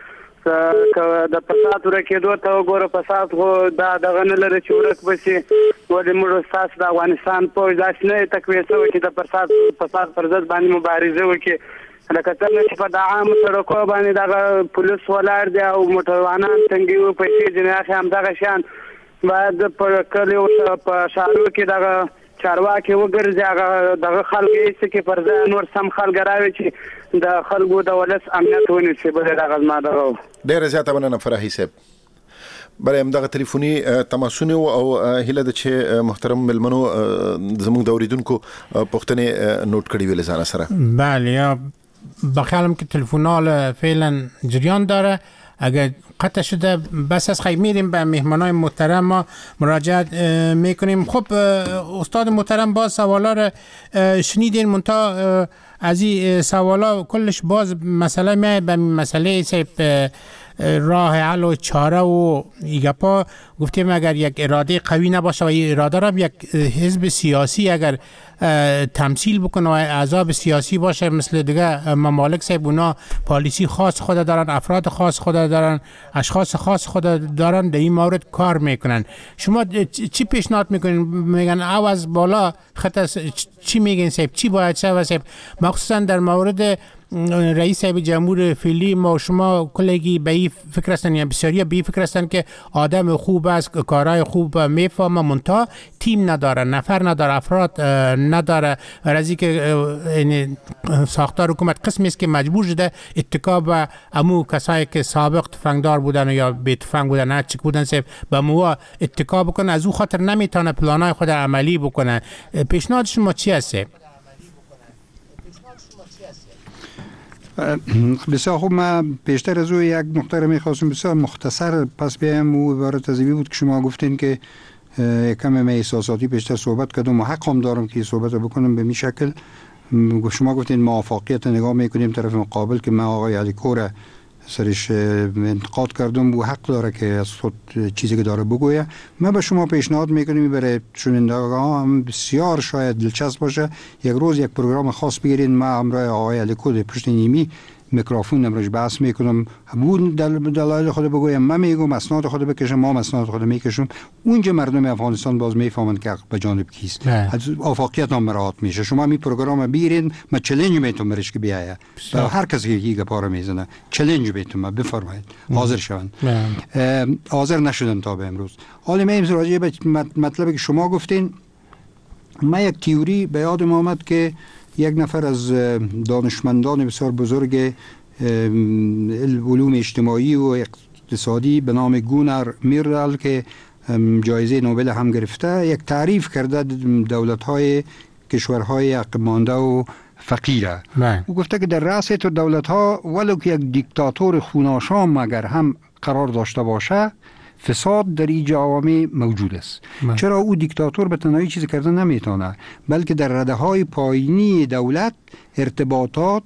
د فساد ورکېدو ته وګوره. فساد خو دا دغه نه لري چې ورک بشي. ولې موږ ستاسو د افغانستان پوځ داسې نه تقویه شوی چې د فساد فساد پر ضد باندې مبارزه وکړي. لکه څنګه چې په د عامو سړکو باندې دغه پولیس ولاړ دي او موټروانان تنګي وي پیسې جناح هم دغه شان باید په کلیو په ښارو کې دغه چارواکي وګرځي هغه دغه خلک یې چې پر ځای نور سم خلک راوي چې د خلکو د ولس امنیت ونیسي. بل دغه ما دغه ډېر زیاته مننه فراحي صاحب. بله همدغه تلیفوني تماسونه او هیله ده چې محترم ملمنو زموږ د اوریدونکو پوښتنې نوٹ کړي وي له ځانه سره. بله بخیالم که تلفن‌ها فعلا جریان داره. اگر قطع شده بس از خیلی میریم به مهمانای محترم ما مراجعت میکنیم. خب استاد محترم باز سوالا رو شنیدین منتها از این سوالا کلش باز مسئله میاد به مسئله سیب راه حل و چاره و ایگپا گفتیم اگر یک اراده قوی نباشه و این اراده را یک حزب سیاسی اگر تمثیل بکنه و اعضاب سیاسی باشه مثل دیگه ممالک صاحب اونا پالیسی خاص خود دارن، افراد خاص خود دارن، اشخاص خاص خود دارن، در این مورد کار میکنن. شما چی پیشنهاد میکنین؟ میگن او از بالا خط چی میگن صاحب؟ چی باید شود صاحب؟ مخصوصا در مورد رئیس صاحب جمهور فعلی ما شما کلگی به این فکر هستن یا بسیاری به این فکر هستن که آدم خوب است، کارهای خوب میفهمه، منتها تیم نداره، نفر نداره، افراد نداره. رازی که ساختار حکومت قسمی است که مجبور شده اتکا به امو کسایی که سابق تفنگدار بودن یا بی تفنگ بودن هر چیک بودن صاحب به مو اتکا بکنه. از او خاطر نمیتونه پلانای خود عملی بکنه. پیشنهاد شما چی هست؟ بسیار خوب. من پیشتر از او یک نکته رو میخواستم بسیار مختصر پس بیایم. او عبارت از این بود که شما گفتین که کم من احساساتی پیشتر صحبت کردم و حق هم دارم که صحبت رو بکنم به می شکل. شما گفتین موافقیت نگاه میکنیم طرف مقابل که من آقای علی کور سرش انتقاد کردم و حق داره که از خود چیزی که داره بگویه. من به شما پیشنهاد میکنیم برای شنوندگان هم بسیار شاید دلچسب باشه یک روز یک پروگرام خاص بگیرین. من همراه آقای علی کور پشت نیمی میکروفون نمرش بحث میکنم، اون دلایل خود بگویم، من میگم اسناد خود بکشم، ما اسناد خود میکشم. اونجا مردم افغانستان باز میفهمن که به جانب کیست. از آفاقیت هم مراعات میشه. شما می پروگرام بگیرین، من چالش میتونم برش که بیاید برای هر کسی که یک پاره میزنه چالش میتونم بفرمایید حاضر شون. حاضر نشدن تا به امروز. حالا من امروز راجع به مطلبی که شما گفتین، من یک تئوری به یادم آمد که یک نفر از دانشمندان بسیار بزرگ علوم اجتماعی و اقتصادی به نام گونر میردال که جایزه نوبل هم گرفته، یک تعریف کرده دولت‌های کشورهای عقب مانده و فقیره. او گفته که در رأس تو دولت‌ها ولو که یک دیکتاتور خوناشام اگر هم قرار داشته باشه، فساد در این جوامع موجود است. من. چرا او دیکتاتور به تنهایی چیزی کردن نمیتونه، بلکه در رده‌های پایینی دولت ارتباطات،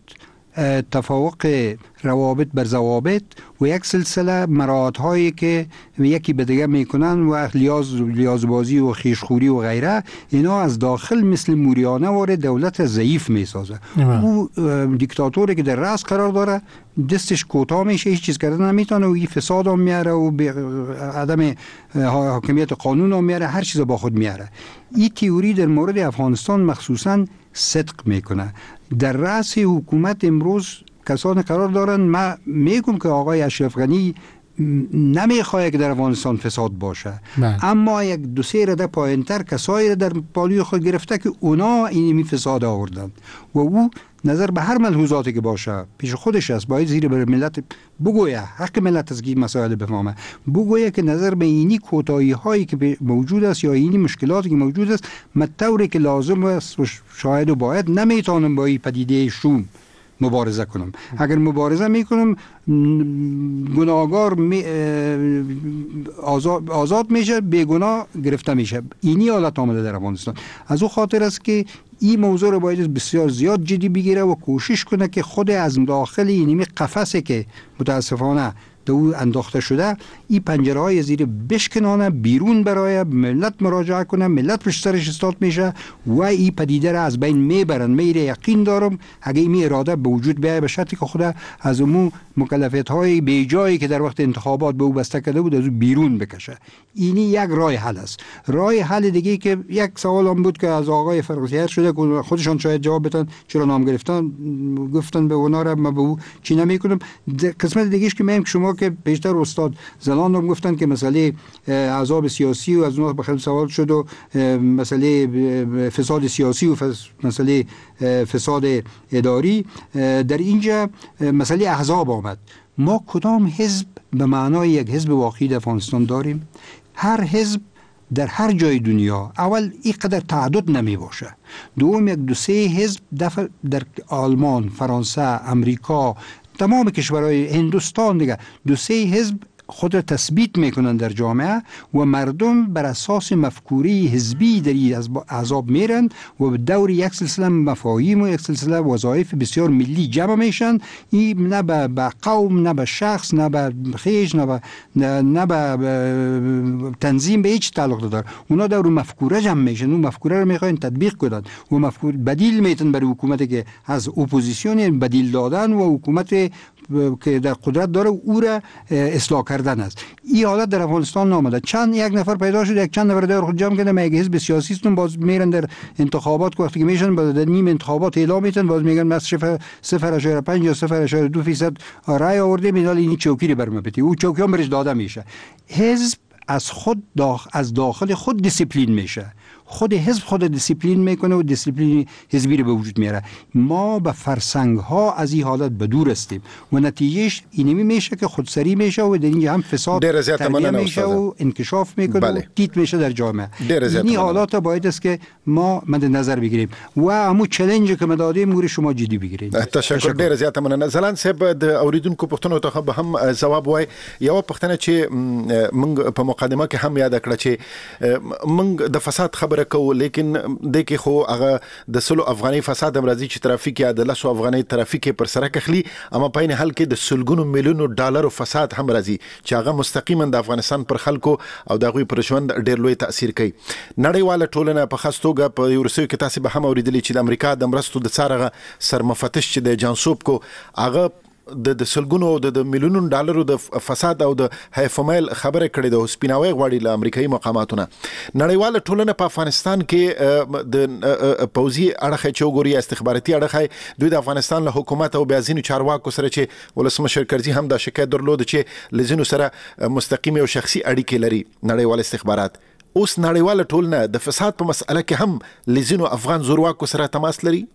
تفاوق روابط بر ضوابط و یک سلسله مراعات هایی که یکی به دیگه میکنن و لیاز لیازبازی و خیشخوری و غیره، اینا از داخل مثل موریانه وارد دولت ضعیف میسازه. او دیکتاتوری که در رأس قرار داره دستش کوتاه میشه، هیچ چیز کردن نمیتونه و این فساد هم میاره و عدم حاکمیت قانون هم میاره، هر چیز با خود میاره. این تئوری در مورد افغانستان مخصوصا صدق میکنه. در رأس حکومت امروز کسان قرار دارن. من میگم که آقای اشرف غنی نمیخواد که در افغانستان فساد باشه، من. اما یک دو سه رده پایینتر کسایی را در پالوی خود گرفته که اونا اینمی فساد آوردن و او نظر به هر ملحوظاتی که باشه پیش خودش است، باید زیر بر ملت بگویه، حق ملت از این مسائل بفهمه، بگویه که نظر به اینی کوتاهی هایی که موجود است یا اینی مشکلاتی که موجود است مطوری که لازم است و شاید و باید نمیتونم با این پدیده شوم مبارزه کنم. اگر مبارزه میکنم گناهگار می آزاد, آزاد میشه، بیگناه گرفته میشه. اینی حالت آمده در افغانستان. از او خاطر است که این موضوع رو باید بسیار زیاد جدی بگیره و کوشش کنه که خود از داخل اینی قفسه که متاسفانه دو انداخته شده، این پنجره های زیر بشکنانه، بیرون برای ملت مراجعه کنه، ملت پشت سرش استاد میشه و این پدیده را از بین میبرن. میره یقین دارم اگه این اراده به وجود بیاید به شرطی که خدا از اون مکلفیت های بیجایی که در وقت انتخابات به او بسته کرده بود از او بیرون بکشه. اینی یک راه حل است. راه حل دیگه که یک سوال هم بود که از آقای فرخزیار شده که خودشان شاید جواب بدن چرا نام گرفتن، گفتن به اونا را ما به او چی نمیکنم. قسمت دیگهش که میگم شما که بیشتر استاد زلان هم گفتن که مسئله احزاب سیاسی و از اونها بخیل سوال شد و مسئله فساد سیاسی و مسئله فساد اداری. در اینجا مسئله احزاب آمد. ما کدام حزب به معنای یک حزب واقعی در افغانستان داریم؟ هر حزب در هر جای دنیا اول اینقدر تعدد نمی باشه، دوم یک دو سه حزب دفع در آلمان، فرانسه، امریکا، تمام کشورهای هندوستان دیگه دو سه حزب خود را تثبیت میکنن در جامعه و مردم بر اساس مفکوره حزبی در این احزاب میرن و به دور یک سلسله مفاهیم و یک سلسله وظایف بسیار ملی جمع میشن. این نه به قوم، نه به شخص، نه به خیش، نه به نه به تنظیم به هیچ تعلق نداره. اونا دور مفکوره جمع میشن، اون مفکوره رو میخواین تطبیق کنن و مفکور بدیل میتن برای حکومتی که از اپوزیسیون بدیل دادن و حکومت که در قدرت داره او را اصلاح کردن است. این حالت در افغانستان نامده. چند یک نفر پیدا شد، یک چند نفر دور خود جمع کرده، یک حزب سیاسی هستن، باز میرن در انتخابات که وقتی که میشن باز در نیم انتخابات اعلام میتن، باز میگن ما صفر اشاره پنج یا صفر اشاره دو فیصد رای آورده، میدال این چوکی رو برام بده، او چوکی هم برش داده میشه. حزب از خود داخل از داخل خود دیسیپلین میشه خود حزب خود دیسیپلین میکنه و دیسیپلین حزبی رو به وجود میاره. ما به فرسنگ ها از این حالت به دور هستیم و نتیجهش اینمی میشه که خودسری میشه و در اینجا هم فساد تربیه میشه و انکشاف میکنه و تیت میشه در جامعه. این حالات باید است که ما مد نظر بگیریم و همو چالش که ما دادیم مور شما جدی بگیرید. تشکر ډیر زیاته مننه. زلان صاحب د اوریدونکو پښتنو ته به هم جواب وای. یو پښتنه چې موږ په مقدمه کې هم یاد کړ چې موږ د فساد خبره کوو لیکن د کې خو هغه د سلو افغاني فساد امراضي چې ترافیک یا د لسو افغاني ترافیک پر سره کخلی اما په نه حل کې د سلګونو میلیونو ډالرو فساد هم راځي چې هغه مستقیما د افغانستان پر خلکو او د غوي پر ژوند ډیر لوی تاثیر کوي. نړیواله ټولنه په خاص توګه په یورسیو کې تاسو به هم اوریدلی چې د امریکا د مرستو د څارغه سرمفتش چې د جانسوب کو هغه د د سلګونو د میلیونو ډالرو د فساد او د هایفومیل خبره کړې د سپیناوي غواړي له امریکایي مقاماتونه. نړیواله ټولنه په افغانستان کې د پوزي اړخه چوغوري استخباراتي اړخه دوی د افغانستان له حکومت او بیازینو چارواکو سره چې ولسمشر کرزي هم د شکایت درلود چې لزینو سره مستقیم او شخصي اړیکې لري نړیوال استخبارات. اوس نړیواله ټولنه د فساد په مسأله کې هم لزینو افغان زورواکو سره تماس لري.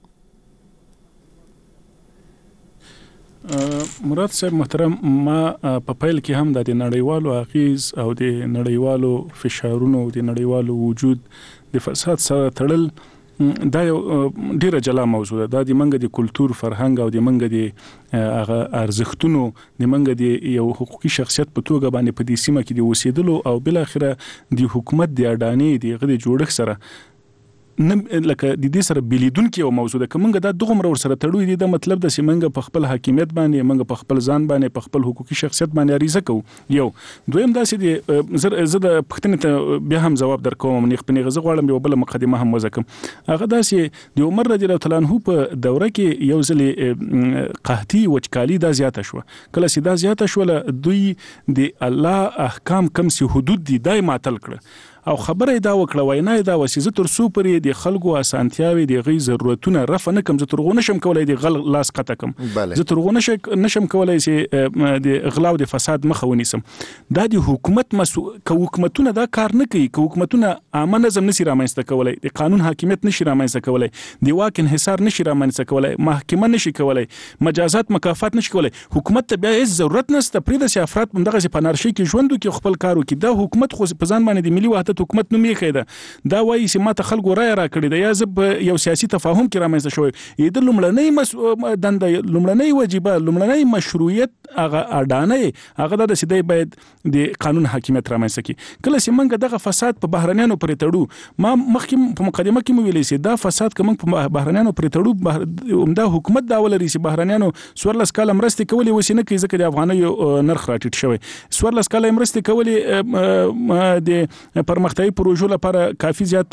مراد صاحب محترم، ما په پیل کې هم د نړیوالو اغیز او د نړیوالو فشارونو او د نړیوالو وجود د فساد سره تړل دا یو ډیره جلا موضوع ده. دا د منګه د کلچر فرهنګ او د منګه د هغه ارزښتونو د منګه د یو حقوقي شخصیت په توګه باندې په دې سیمه کې د اوسېدلو او بل اخره د حکومت د اډانې د غوډه جوړښت سره نم لکه د دې سره بلیدون کې یو موضوع ده. کومه دا دغه مر سره تړوي دي د مطلب د سیمنګ په خپل حاکمیت باندې منګ په خپل ځان باندې په خپل حقوقي شخصیت باندې اړیزه کو. یو دویم داسې دي زر زه د پښتنې ته بیا هم جواب درکوم. نه خپل غزه غواړم یو بل مقدمه هم وزکم. هغه داسې د عمر رضی الله تعالی عنہ په دوره کې یو ځلې قحطي وچکالي دا زیاته شو. کله چې دا زیاته شو دوی د الله احکام کم سي حدود دي دای ماتل کړ او خبره دا وکړه وینا دا وسیزه تر سو پرې د خلکو اسانتیاوي د غي ضرورتونه رفع نه کم زه ترغونه شم کولای د غل لاس قطه کم زه ترغونه نشم کولای چې د اغلا او د فساد مخه ونیسم. دا د حکومت مسو کو حکومتونه دا کار نه کوي. کو حکومتونه عامه نظم نشي رامنځته کولای، د قانون حاکمیت نشي رامنځته کولای، د واک انحصار نشي رامنځته کولای، محکمه نشي کولای، مجازات مکافات نشي کولای. حکومت ته بیا هیڅ ضرورت نشته پرې د افراد مندغه په نارشي کې ژوند کې خپل کارو کې. دا حکومت خو په ځان باندې د ملي وحدت حکومت نوم یې کېده. دا وایي چې ماته خلکو رای را کړی دا یا زب یو سیاسي تفاهم کې رامنځته شوی. د لومړنۍ مس دند لومړنۍ واجبہ لومړنۍ مشروعیت هغه اډانه هغه د سیدای باید د قانون حاکمیت رامنځته کی. کله چې منګه دغه فساد په بهرنیانو پرې تړو ما مخکې په مقدمه کې مو ویلې چې دا فساد کوم په بهرنیانو پرې تړو عمده حکومت دا ولري چې بهرنیانو سورلس کال مرستې کولې وسینه کې ځکه د افغاني نرخ راټیټ شوی. سورلس کال مرستې کولې د پرمختیايي پروژو لپاره کافي زیات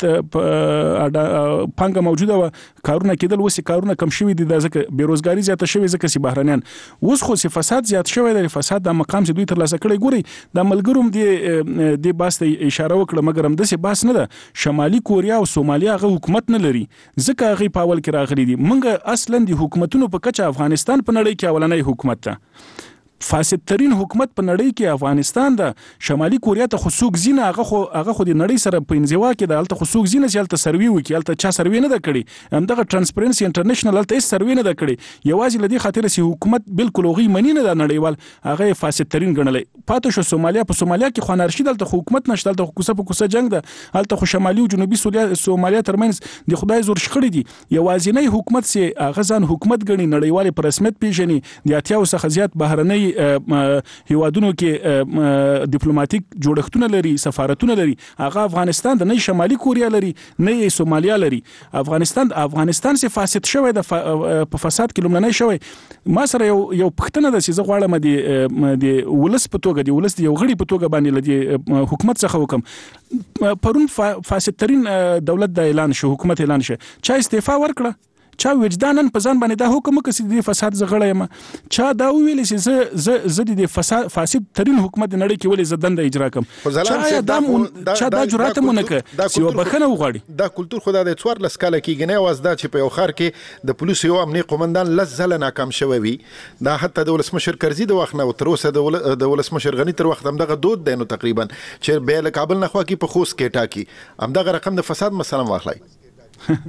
پانګه موجوده و، کارونه کېدل، اوس کارونه کم شوي دي ځکه بیروزګاری زیاته شوی ځکه چې بهرنیان اوس خو چې فساد زیات شوی دی. فساد د مقام چې دوی تر لاسه کړی ګوري د ملګروم دی د باس ته اشاره وکړه مګر هم د سي باس نه ده. شمالي کوریا او سومالیا غو حکومت نه لري ځکه هغه په اول کې راغلي دي. منګه اصلا د حکومتونو په کچه افغانستان په نړۍ کې اولنۍ حکومت ده. فاسد ترين حکومت په نړۍ کې افغانستان ده. شمالي کوریا ته خو سوق زینه هغه خو هغه خو د نړۍ سره په انزوا کې د الته خو سوق زینه چې الته سروي وکي الته چا سروي نه ده کړی. همدغه ترانسپرنسي انټرنیشنل الته هیڅ سروي نه ده کړی. یوازې لدی خاطر چې حکومت بالکل غي منی نه ده نړیوال هغه فاسد ترين ګڼلې. پاتې شو سومالیا په سومالیا کې خو نارشي دلته حکومت نشته، دلته کوسه په کوسه جنگ ده، الته خو شمالي او جنوبي سومالیا ترمنځ د خدای زور شخړې دي. یوازې نه حکومت چې هغه ځان حکومت ګڼي نړیوال په رسمیت پیژني د اتیاو څخه زیات بهرنۍ هیوادونو کې ډیپلوماټیک جوړښتونه لري، سفارتونه لري. هغه افغانستان د نه شمالي کوریا لري نه سومالیا لري. افغانستان افغانستان سي فاسد شوی د په فساد کې لومړنۍ شوی. ما سره یو یو پښتنه د سيزه غواړم د د ولس په توګه د ولس د یو غړي په توګه باندې لدی حکومت څخه وکم. پرون فاسد ترين دولت د اعلان شو، حکومت اعلان شو، چا استعفا ورکړه. چا وجدانن په ځان باندې دا حکم وکړي د فساد زغړې یم چا دا ویل چې ز ز ز د فساد فاسد ترين حکومت د نړۍ کې ولې زدن د اجرا کوم چا دا چا دا جرأت مونږ کې چې وبخنه وغواړي دا کلچر خدای د څوار لسکاله کې غنه واز دا چې په یو خار کې د پولیسو یو امنیه قومندان لزل ناکام شوی وي دا حتی د ولسمشر کرزي د وخت نه تر اوسه د ولسمشر غنی تر وخت هم دغه دود دی نو تقریبا چې به له کابل نه خوا کې په خوست کې ټاکی هم دغه رقم د فساد مثلا واخلای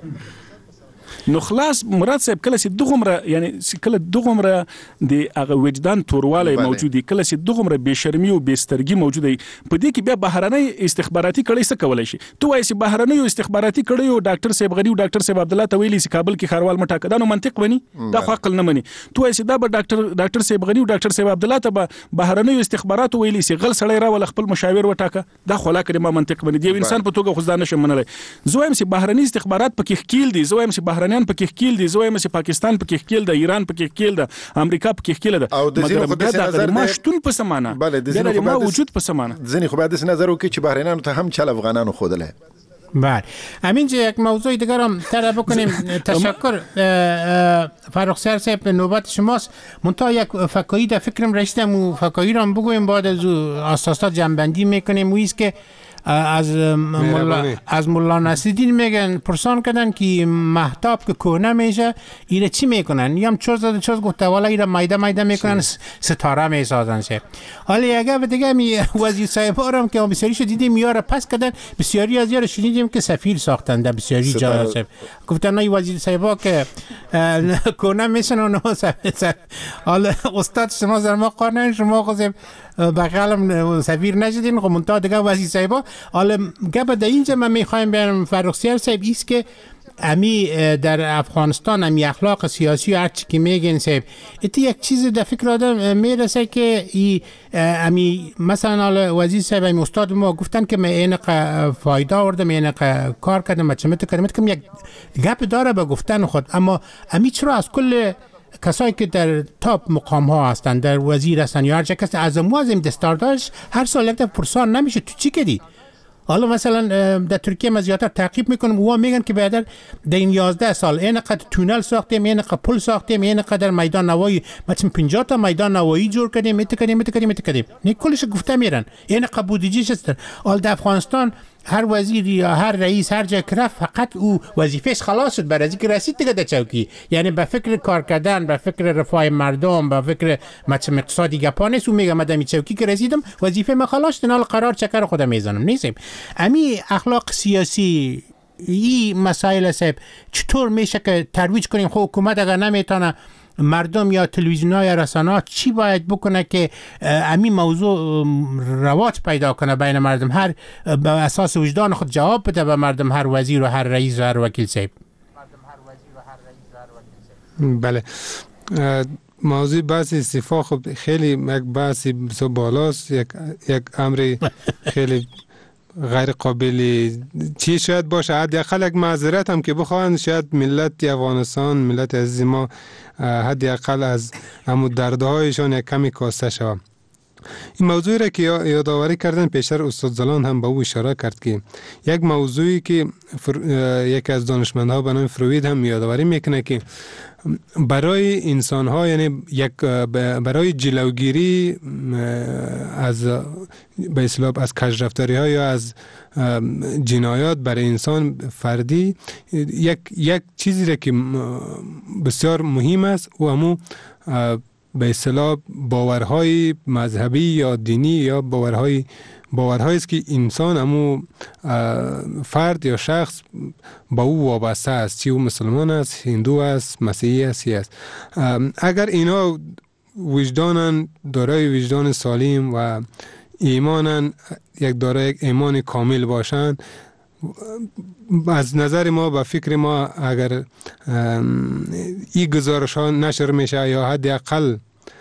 نو خلاص مراد صاحب کله چې دغمره یعنی کله دغمره د هغه وجدان تورواله موجودي کله چې دغمره بے شرمي او بے سترګي موجوده په دې کې بیا بهرنۍ استخباراتي کړي څه کولای شي تو وایي چې بهرنۍ استخباراتي کړي او ډاکټر صاحب غنی او ډاکټر صاحب عبد الله تویلی چې کابل کې خاروال مټاکه دا نو منطق ونی دا خو عقل نه مني تو وایي چې دا به ډاکټر ډاکټر صاحب غنی او ډاکټر صاحب عبد الله ته بهرنۍ استخبارات ویلي چې غل سړی را ول خپل مشاور وټاکه دا خو لا کړي ما منطق ونی دی انسان په توګه خو ځان نشم منلای زویم چې بهرنۍ استخبارات پکې خکیل دي زویم چې بهرنیان پکې خکیل دي زویم چې پاکستان پکې خکیل ده ایران پکې خکیل ده امریکا پکې خکیل ده او د زینو خو د نظر ما شتون په سمانه بله د زینو خو ما وجود په سمانه زینو خو بعد از نظر وکي چې بهرنیانو ته هم چل افغانانو خودله بله همین که یک موضوع دیگر هم طرح بکنیم تشکر فرخ سر صاحب نوبت شماست منتها یک فکایی در فکرم رسیدم و فکایی رو هم بگویم بعد از اساسات جنبندی میکنیم و ایست که از ملا از مولا نصرالدین میگن پرسان کردن که مهتاب که کهنه میشه ایره چی میکنن یا هم چوز داده چوز گفته والا ایره مایده مایده میکنن ستاره میسازن شه حالا اگه به دیگه می وزیر صاحب آرام که بسیاریشو دیدیم یاره پس کردن بسیاری از یاره شنیدیم که سفیر ساختن در بسیاری جا صاحب گفتن نه وزیر صاحب که کهنه میشن و نه سفیر حالا استاد شما در ما قانون شما خود بغلم سفیر نشدین خب منتها دیگه وزیر صاحب حالا گپ در اینجا من میخوایم برم فرخسیار صاحب ایست که امی در افغانستان امی اخلاق سیاسی و هرچی که میگن صاحب ایتی یک چیز در فکر آدم میرسه که ای امی مثلا حالا وزیر صاحب امی استاد ما گفتن که من اینقه فایده آوردم اینقه کار کردم چمت کردم کم یک گپ داره به گفتن خود اما امی چرا از کل کسایی که در تاپ مقام ها هستن در وزیر هستن یا هر چه کسی از موازم دستاردارش هر سال یک پرسان نمیشه تو چی کردی حالا مثلا در ترکیه ما زیادتر تعقیب میکنم و میگن که بعد در این یازده سال اینقدر تونل ساختیم اینقدر پل ساختیم اینقدر میدان نوایی مثلا پنجاه تا میدان نوایی جور کردیم میت کردیم میت کردیم میت کردیم نه کلش گفته میرن اینقدر بودجهش است حال در افغانستان هر وزیر یا هر رئیس هر جای که رفت فقط او وظیفهش خلاص شد برای اینکه رسید دیگه در چوکی یعنی به فکر کار کردن به فکر رفاه مردم به فکر مثلا اقتصادی گپا نیست او میگه مدام چوکی که رسیدم وظیفه ما خلاص شد حالا قرار چکر خودم میزنم نیستم امی اخلاق سیاسی این مسائل صاحب چطور میشه که ترویج کنیم خب حکومت اگر نمیتونه مردم یا تلویزیون‌ها یا رسانه‌ها چی باید بکنه که همین موضوع رواج پیدا کنه بین مردم هر به اساس وجدان خود جواب بده به مردم هر وزیر و هر رئیس و هر وکیل صاحب بله موضوع بحث استعفا خب خیلی یک بحثی بسیار بالاست یک یک امر خیلی غیر قابل چی شاید باشه حداقل یک معذرت هم که بخواهند شاید ملت افغانستان ملت عزیز ما حداقل از همو دردهایشان یک کمی کاسته شود. این موضوعی را که یادآوری کردن پیشتر استاد زلان هم به او اشاره کرد که یک موضوعی که یکی از دانشمندها به نام فروید هم یادآوری میکنه که برای انسان ها یعنی یک برای جلوگیری از به اصطلاح از کجرفتاری ها یا از جنایات برای انسان فردی یک یک چیزی را که بسیار مهم است و همون به اصطلاح باورهای مذهبی یا دینی یا باورهای باورهایی است که انسان همو فرد یا شخص با او وابسته است چی او مسلمان است هندو است مسیحی است است اگر اینا وجدانن دارای وجدان سالم و ایمانن یک دارای یک ایمان کامل باشند از نظر ما و فکر ما اگر این گزارش ها نشر میشه یا حداقل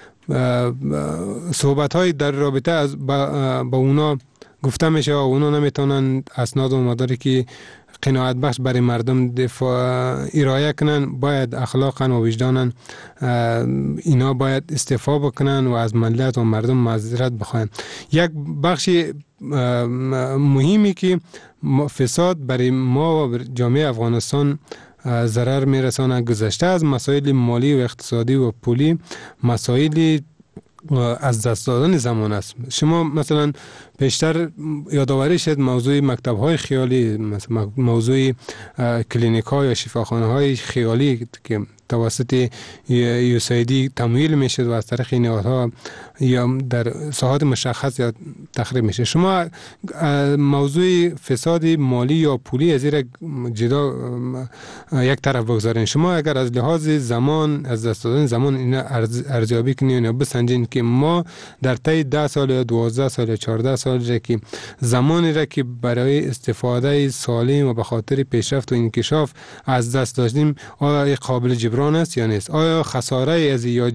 صحبت های در رابطه از با, با اونا گفته میشه و اونا نمیتونن اسناد و مدارکی که قناعت بخش برای مردم دفاع ارائه کنن باید اخلاقا و وجدانا اینا باید استعفا بکنن و از ملت و مردم معذرت بخواین. یک بخش مهمی که فساد برای ما و جامعه افغانستان ضرر میرسانه. گذشته از مسائل مالی و اقتصادی و پولی، مسائل از دست دادن زمان است. شما مثلا پیشتر یادآوری شد موضوع مکتب های خیالی، مثلا موضوع کلینیک ها یا شفاخانه های خیالی که توسط یوسایدی تمویل میشد و از طریق این نهادها یا در ساحات مشخص یا تخریب میشه. شما موضوع فساد مالی یا پولی از این جدا یک طرف بگذارین. شما اگر از لحاظ زمان، از دست دادن زمان اینا ارزیابی کنین یا بسنجین که ما در طی ده سال یا دوازده سال یا چهارده سال را که زمانی را که برای استفاده سالم و به خاطر پیشرفت و انکشاف از دست داشتیم، آیا قابل جبران است یا نیست؟ آیا خساره از یا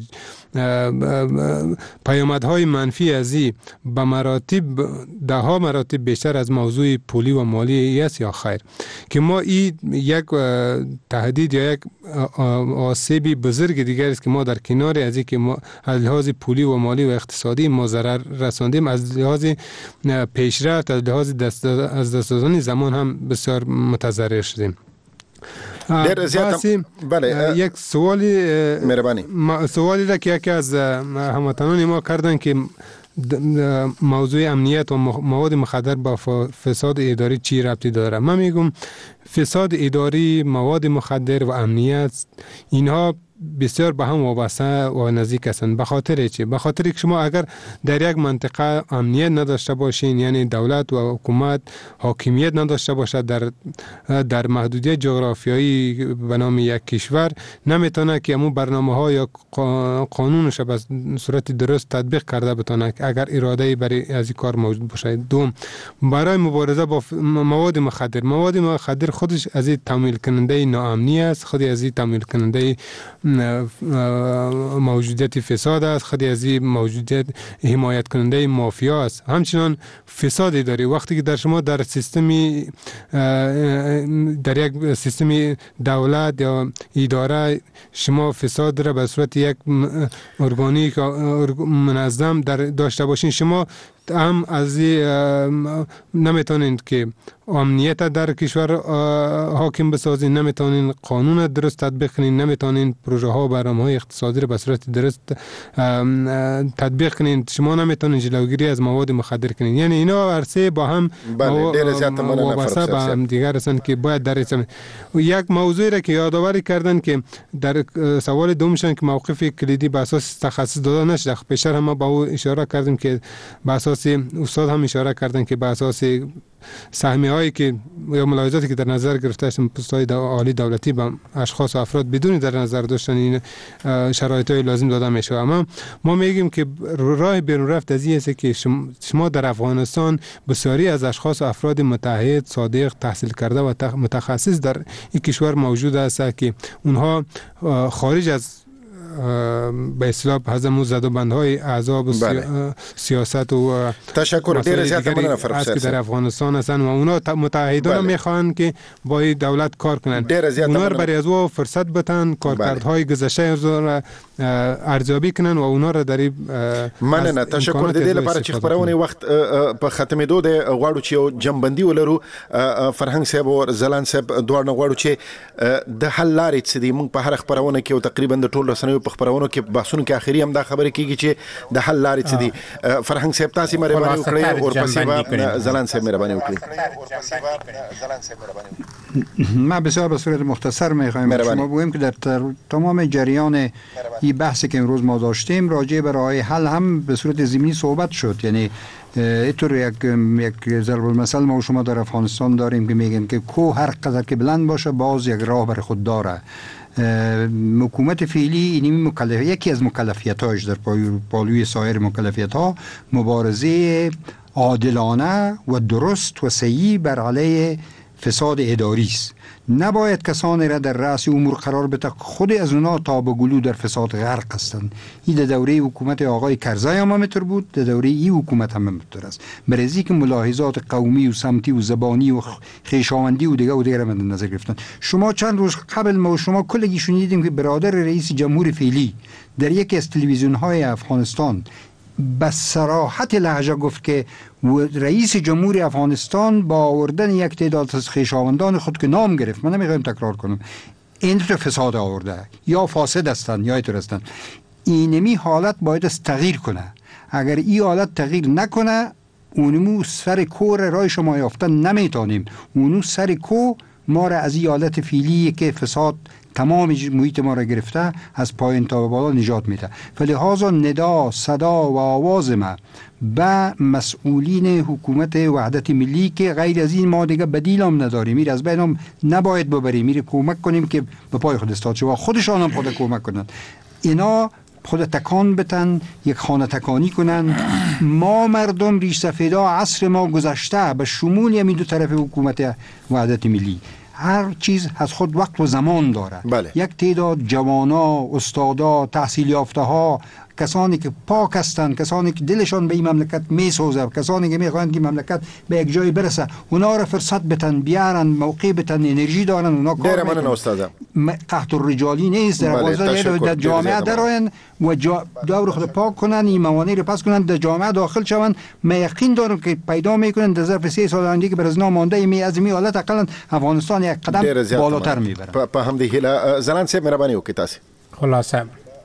پیامدهای منفی از این به مراتب ده ها مراتب بیشتر از موضوع پولی و مالی است یا خیر؟ که ما این یک تهدید یا یک آسیبی بزرگ دیگر است که ما در کنار از این که ما از لحاظ پولی و مالی و اقتصادی ما ضرر رساندیم، از لحاظ پیشرفت، از لحاظ دست از دست دادن زمان هم بسیار متضرر شدیم. در زیادم بله یک سوالی مهربانی سوالی را که یکی از هموطنان ما کردن که موضوع امنیت و مواد مخدر با فساد اداری چی ربطی داره؟ من میگم فساد اداری، مواد مخدر و امنیت اینها بسیار به هم وابسته و نزدیک هستند. به خاطر چی؟ به خاطر که شما اگر در یک منطقه امنیت نداشته باشین، یعنی دولت و حکومت حاکمیت نداشته باشد در در محدودیت جغرافیایی به نام یک کشور، نمیتونه که همون برنامه‌ها یا قانونش به صورت درست تطبیق کرده بتونه اگر اراده برای از این کار موجود باشه. دوم، برای مبارزه با مواد مخدر، مواد مخدر خودش از این تمویل کننده ناامنی است، خود از این تمویل کننده موجودیت فساد است، خودی از این موجودیت حمایت کننده مافیا است. همچنان فساد داری وقتی که در شما در سیستمی در یک سیستم دولت یا اداره شما فساد را به صورت یک ارگانیک منظم در داشته باشین، شما هم از نمیتونید که امنیت در کشور حاکم بسازین، نمیتونین قانون درست تطبیق کنین، نمیتونین پروژه ها و برنامه‌های اقتصادی را به صورت درست تطبیق کنین، شما نمیتونین جلوگیری از مواد مخدر کنین. یعنی اینا عرصه با هم وابسته به هم دیگر هستند که باید در یک موضوعی را که یادآوری کردن که در سوال دومشان که موقف کلیدی به اساس تخصص داده نشده. پیشتر هم ما با او اشاره کردیم که به اساس استاد هم اشاره کردن که به اساس سهمیه هایی که یا ملاحظاتی که در نظر گرفته است پست‌های عالی دولتی به اشخاص و افراد بدون در نظر داشتن این شرایط های لازم داده میشه. اما ما میگیم که راه بیرون رفت از این است که شما در افغانستان بسیاری از اشخاص و افراد متعهد، صادق، تحصیل کرده و متخصص در این کشور موجود است که اونها خارج از به اصطلاح هزمو زدوبندهای اعضاب سیاست و تشکر ډیر زیات مننه فرفسر که در افغانستان هستن و اونا متحدانه میخوان که با دولت کار کنن. اونا رو برای از او فرصت بتن کارکردهای گذشته را ارزیابی کنن و اونا را در مننه. تشکر د دې لپاره چې خبرونه وخت په ختمېدو د غواړو چې یو جنبندي ولرو. فرهنګ صاحب او زلان صاحب دوه نه غواړو چې د حل لارې څه دي. موږ په هر خبرونه کې تقریبا د ټول رسنیو په خبرونو کې بحثونو کې اخیری هم دا خبره کیږي چې د حل لارې څه دي. فرهنګ صاحب تاسو مهرباني وکړئ او پسې زلان صاحب مهرباني وکړئ. ما بسیار به صورت مختصر میخوایم شما بگویم که در تمام جریان این بحثی که امروز ما داشتیم راجع به راه حل هم به صورت ضمنی صحبت شد. یعنی اینطور یک یک ضرب المثل ما و شما در افغانستان داریم که میگن که کوه هر قدر که بلند باشه باز یک راه بر خود داره. حکومت فعلی این مکلف یکی از مکلفیت‌هاش در پالوی سایر مکلفیت‌ها مبارزه عادلانه و درست و صحیح بر علیه فساد اداری است. نباید کسانی را در رأس امور قرار بده خود از اونا تا به گلو در فساد غرق هستند. این در دوره حکومت آقای کرزی هم همینطور بود، در دوره این حکومت هم همینطور است. برای که ملاحظات قومی و سمتی و زبانی و خویشاوندی و دیگه و دیگه را مد نظر گرفتن. شما چند روز قبل ما و شما کلگی شنیدیم که برادر رئیس جمهور فعلی در یکی از تلویزیون های افغانستان به صراحت لهجه گفت که رئیس جمهور افغانستان با آوردن یک تعداد از خویشاوندان خود که نام گرفت، من نمیخوایم تکرار کنم، این رو فساد آورده یا فاسد هستن یا اینطور هستن. اینمی حالت باید تغییر کنه. اگر این حالت تغییر نکنه اونمو سر کور رای شما یافتن نمیتونیم. اونو سر کو ما را از این حالت فعلی که فساد تمام محیط ما را گرفته از پایین تا بالا نجات میده. فلهذا ندا صدا و آواز ما به مسئولین حکومت وحدت ملی که غیر از این ما دیگه بدیل هم نداریم، میره از بین هم نباید ببریم، میره کمک کنیم که به پای خود استاد شد و خودشان هم خود کمک کنن. اینا خود تکان بتن، یک خانه تکانی کنن. ما مردم ریش سفیدا عصر ما گذشته به شمول همین دو طرف حکومت وحدت ملی. هر چیز از خود وقت و زمان داره. بله. یک تعداد جوانا، استادا، تحصیل یافته ها، کسانی که پاک هستند، کسانی که دلشان به این مملکت میسوزه، کسانی که میخواهند که مملکت به یک جای برسه، اونا را فرصت بتن، بیارن، موقع بتن، انرژی دارن، اونا کار میکنن. من استادم قحط الرجالی نیست، در بازار در جامعه درآیند و دور خود پاک کنن، این موانع رو پس کنن، در جامعه داخل شون. من یقین دارم که پیدا میکنن در ظرف سه سال آینده که برزنا مانده می از می حالت اقلا افغانستان یک قدم بالاتر میبره. په همدې هیله زلان صاحب مهرباني وکړئ تاسو. خلاصه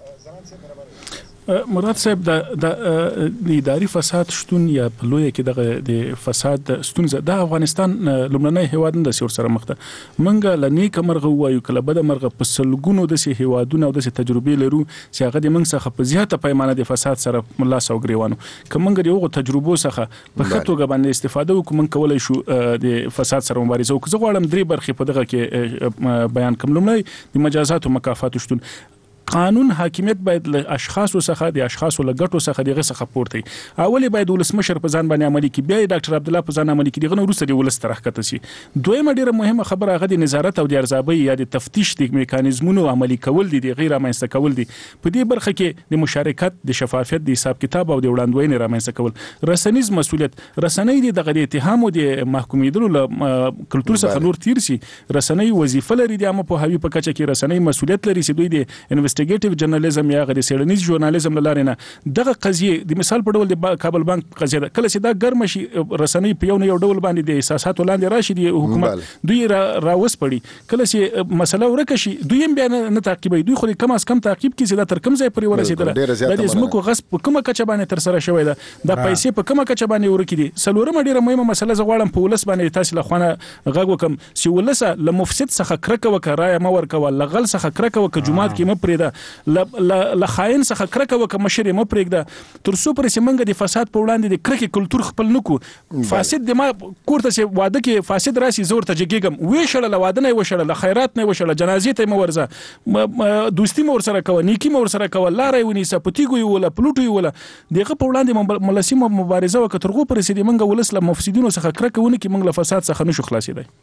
مراد صاحب د اداري فساد شتون یا په لوی کې دغه د فساد ستونزه د افغانستان لومړنی هیواد نه د سور سره مخ ته منګه لنی کمرغه وایو کله بده مرغه په سلګونو د سي هیوادونو او د تجربې لرو چې هغه د منګ څخه په زیاته پیمانه د فساد سره ملا سو غریوانو کومنګ یو تجربو څخه په خطوګه باندې استفاده وکوم کولای شو د فساد سره مبارزه وکړو. غواړم درې برخې په دغه کې بیان کوم. لومړی د مجازات او مکافات شتون. قانون حاکمیت باید له اشخاصو څخه د اشخاصو له ګټو څخه دغه څخه پورته. اولی باید ولسمشر په ځان باندې عملي کی، بیا ډاکټر عبد الله په ځان عملي کی، دغه وروسته د ولس تر حقیقت شي. دویمه ډیره مهمه خبره هغه د نظارت او د ارزیابي یا د تفتیش د میکانیزمونو عملي کول دي، د غیر رامنځته کول دي. په دې برخه کې د مشارکت، د شفافیت، د حساب کتاب او د وړاندوینې رامنځته کول. رسنیز مسولیت، رسنۍ د دغه اتهام او د محکومیدلو له کلتور څخه نور تیر سي. رسنۍ وظیفه لري د عامه په هوی په کچه کې رسنۍ مسولیت لري چې دوی د انویسټیګیټیو جرنالیزم یا غیر سیړنیز ژورنالیزم لاره نه دغه قضیه د مثال په ډول د کابل بانک قضیه ده. کله چې دا ګرم شي رسنۍ په یو نه یو ډول باندې د احساساتو لاندې راشي د حکومت دوی راوس پړي، کله چې مسله ورکه شي دوی هم بیا نه تعقیبوي. دوی خو کم از کم تعقیب کړي چې دا تر کوم ځای پورې ورسېدله، د زمکو غصب په کومه کچه باندې تر سره شوی ده، د پیسې په کومه کچه باندې ورکې دي. څلورمه ډیره مهمه مسله زه غواړم په ولس باندې تاسو له خوانه غږ وکم چې ولس له مفسد څخه کرکه وکړه، رایه ما ورکوه، لغل څخه کرکه وکړه، جمعات کې م پرېده، ل خاين څخه کرکه وکړه، مشر م پرېږده. تر څو پرې منګه د فساد په وړاندې د کرکې کلتور خپل نکو. فاسد د ما کوړه چې واده کې فاسد راشي زور ته جګیږم وې شړل واده نه وشړل، خیرات نه وشړل، جنازې ته م ورزه، دوستی م ور سره کوه، نیکی م ور سره کوه، لارې ونیسه، پټیګو ولا پلوټو ولا دغه په وړاندې ملسی مبارزه وکړه. ترغو پرې د منګه ولس له مفسدینو څخه کرکه ونه کې منګه له فساد څخه نشو خلاصېدای.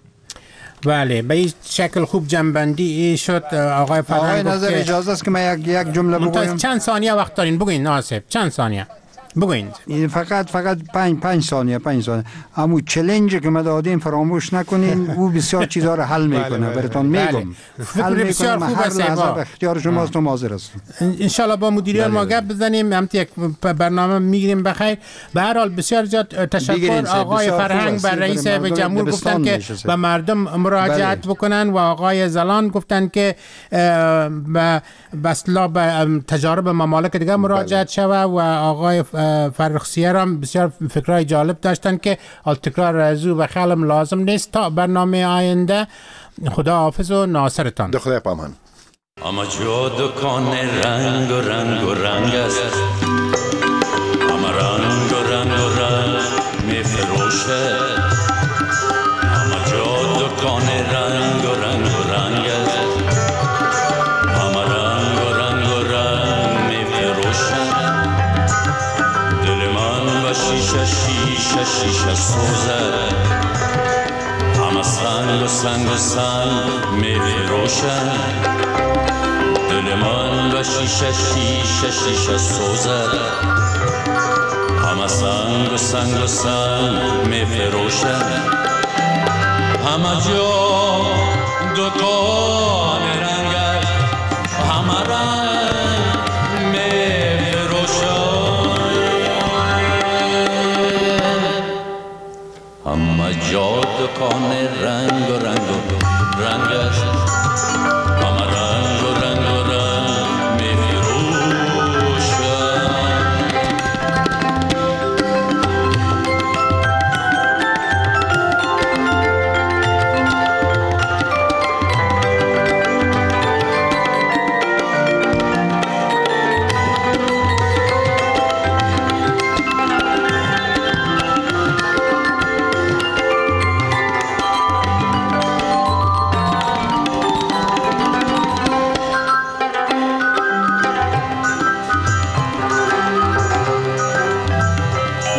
بله به این شکل خوب جنبندی شد. آقای فرهنگ آقای نظر اجازه است که من یک یک جمله بگویم. چند ثانیه وقت دارین بگوین ناصف، چند ثانیه بگوین. فقط فقط پنج پنج ثانیه پنج ثانیه. اما چالنجی که ما دادیم فراموش نکنین، او بسیار چیزا رو حل میکنه. براتون میگم فکر بسیار خوب است. اختیار شماست و حاضر هستم. ان شاء الله با مدیریت ما گپ بزنیم، هم یک برنامه میگیریم بخیر. به هر حال بسیار زیاد تشکر. آقای فرهنگ بر رئیس جمهور گفتن که به مردم مراجعت بکنن و آقای زلان گفتن که به اصطلاح به تجارب ممالک دیگه مراجعت شوه و آقای فرخسیه هم بسیار فکرهای جالب داشتن که تکرار رزو و خلم لازم نیست. تا برنامه آینده خدا حافظ و ناصرتان. ده خدا پامان. اما جو دکان رنگ و رنگ و رنگ است، اما رنگ و رنگ و رنگ می فروشه، اما جو دکان رنگ و رنگ و رنگ است، اما رنگ و رنگ و رنگ می فروشه. دل من و شیشه شیشه شیشه سوزه، اما سنگ و سنگ و سنگ می فروشه. دل من و شیشه شیشه شیشه سوزه، همه سنگ و سنگ و سنگ می فروشه. همه جا دکان رنگ است، همه رنگ می فروشه. همه جا دکان رنگ و رنگ و رنگ است،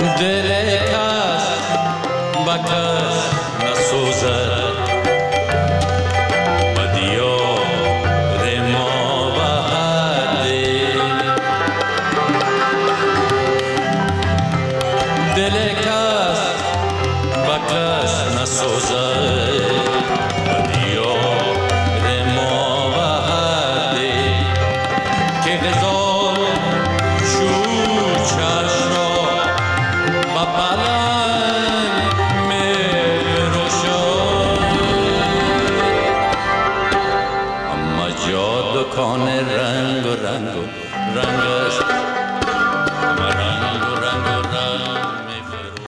دل کس با کس نسوزد و دیار ما به حده دل کس با کس نسوزد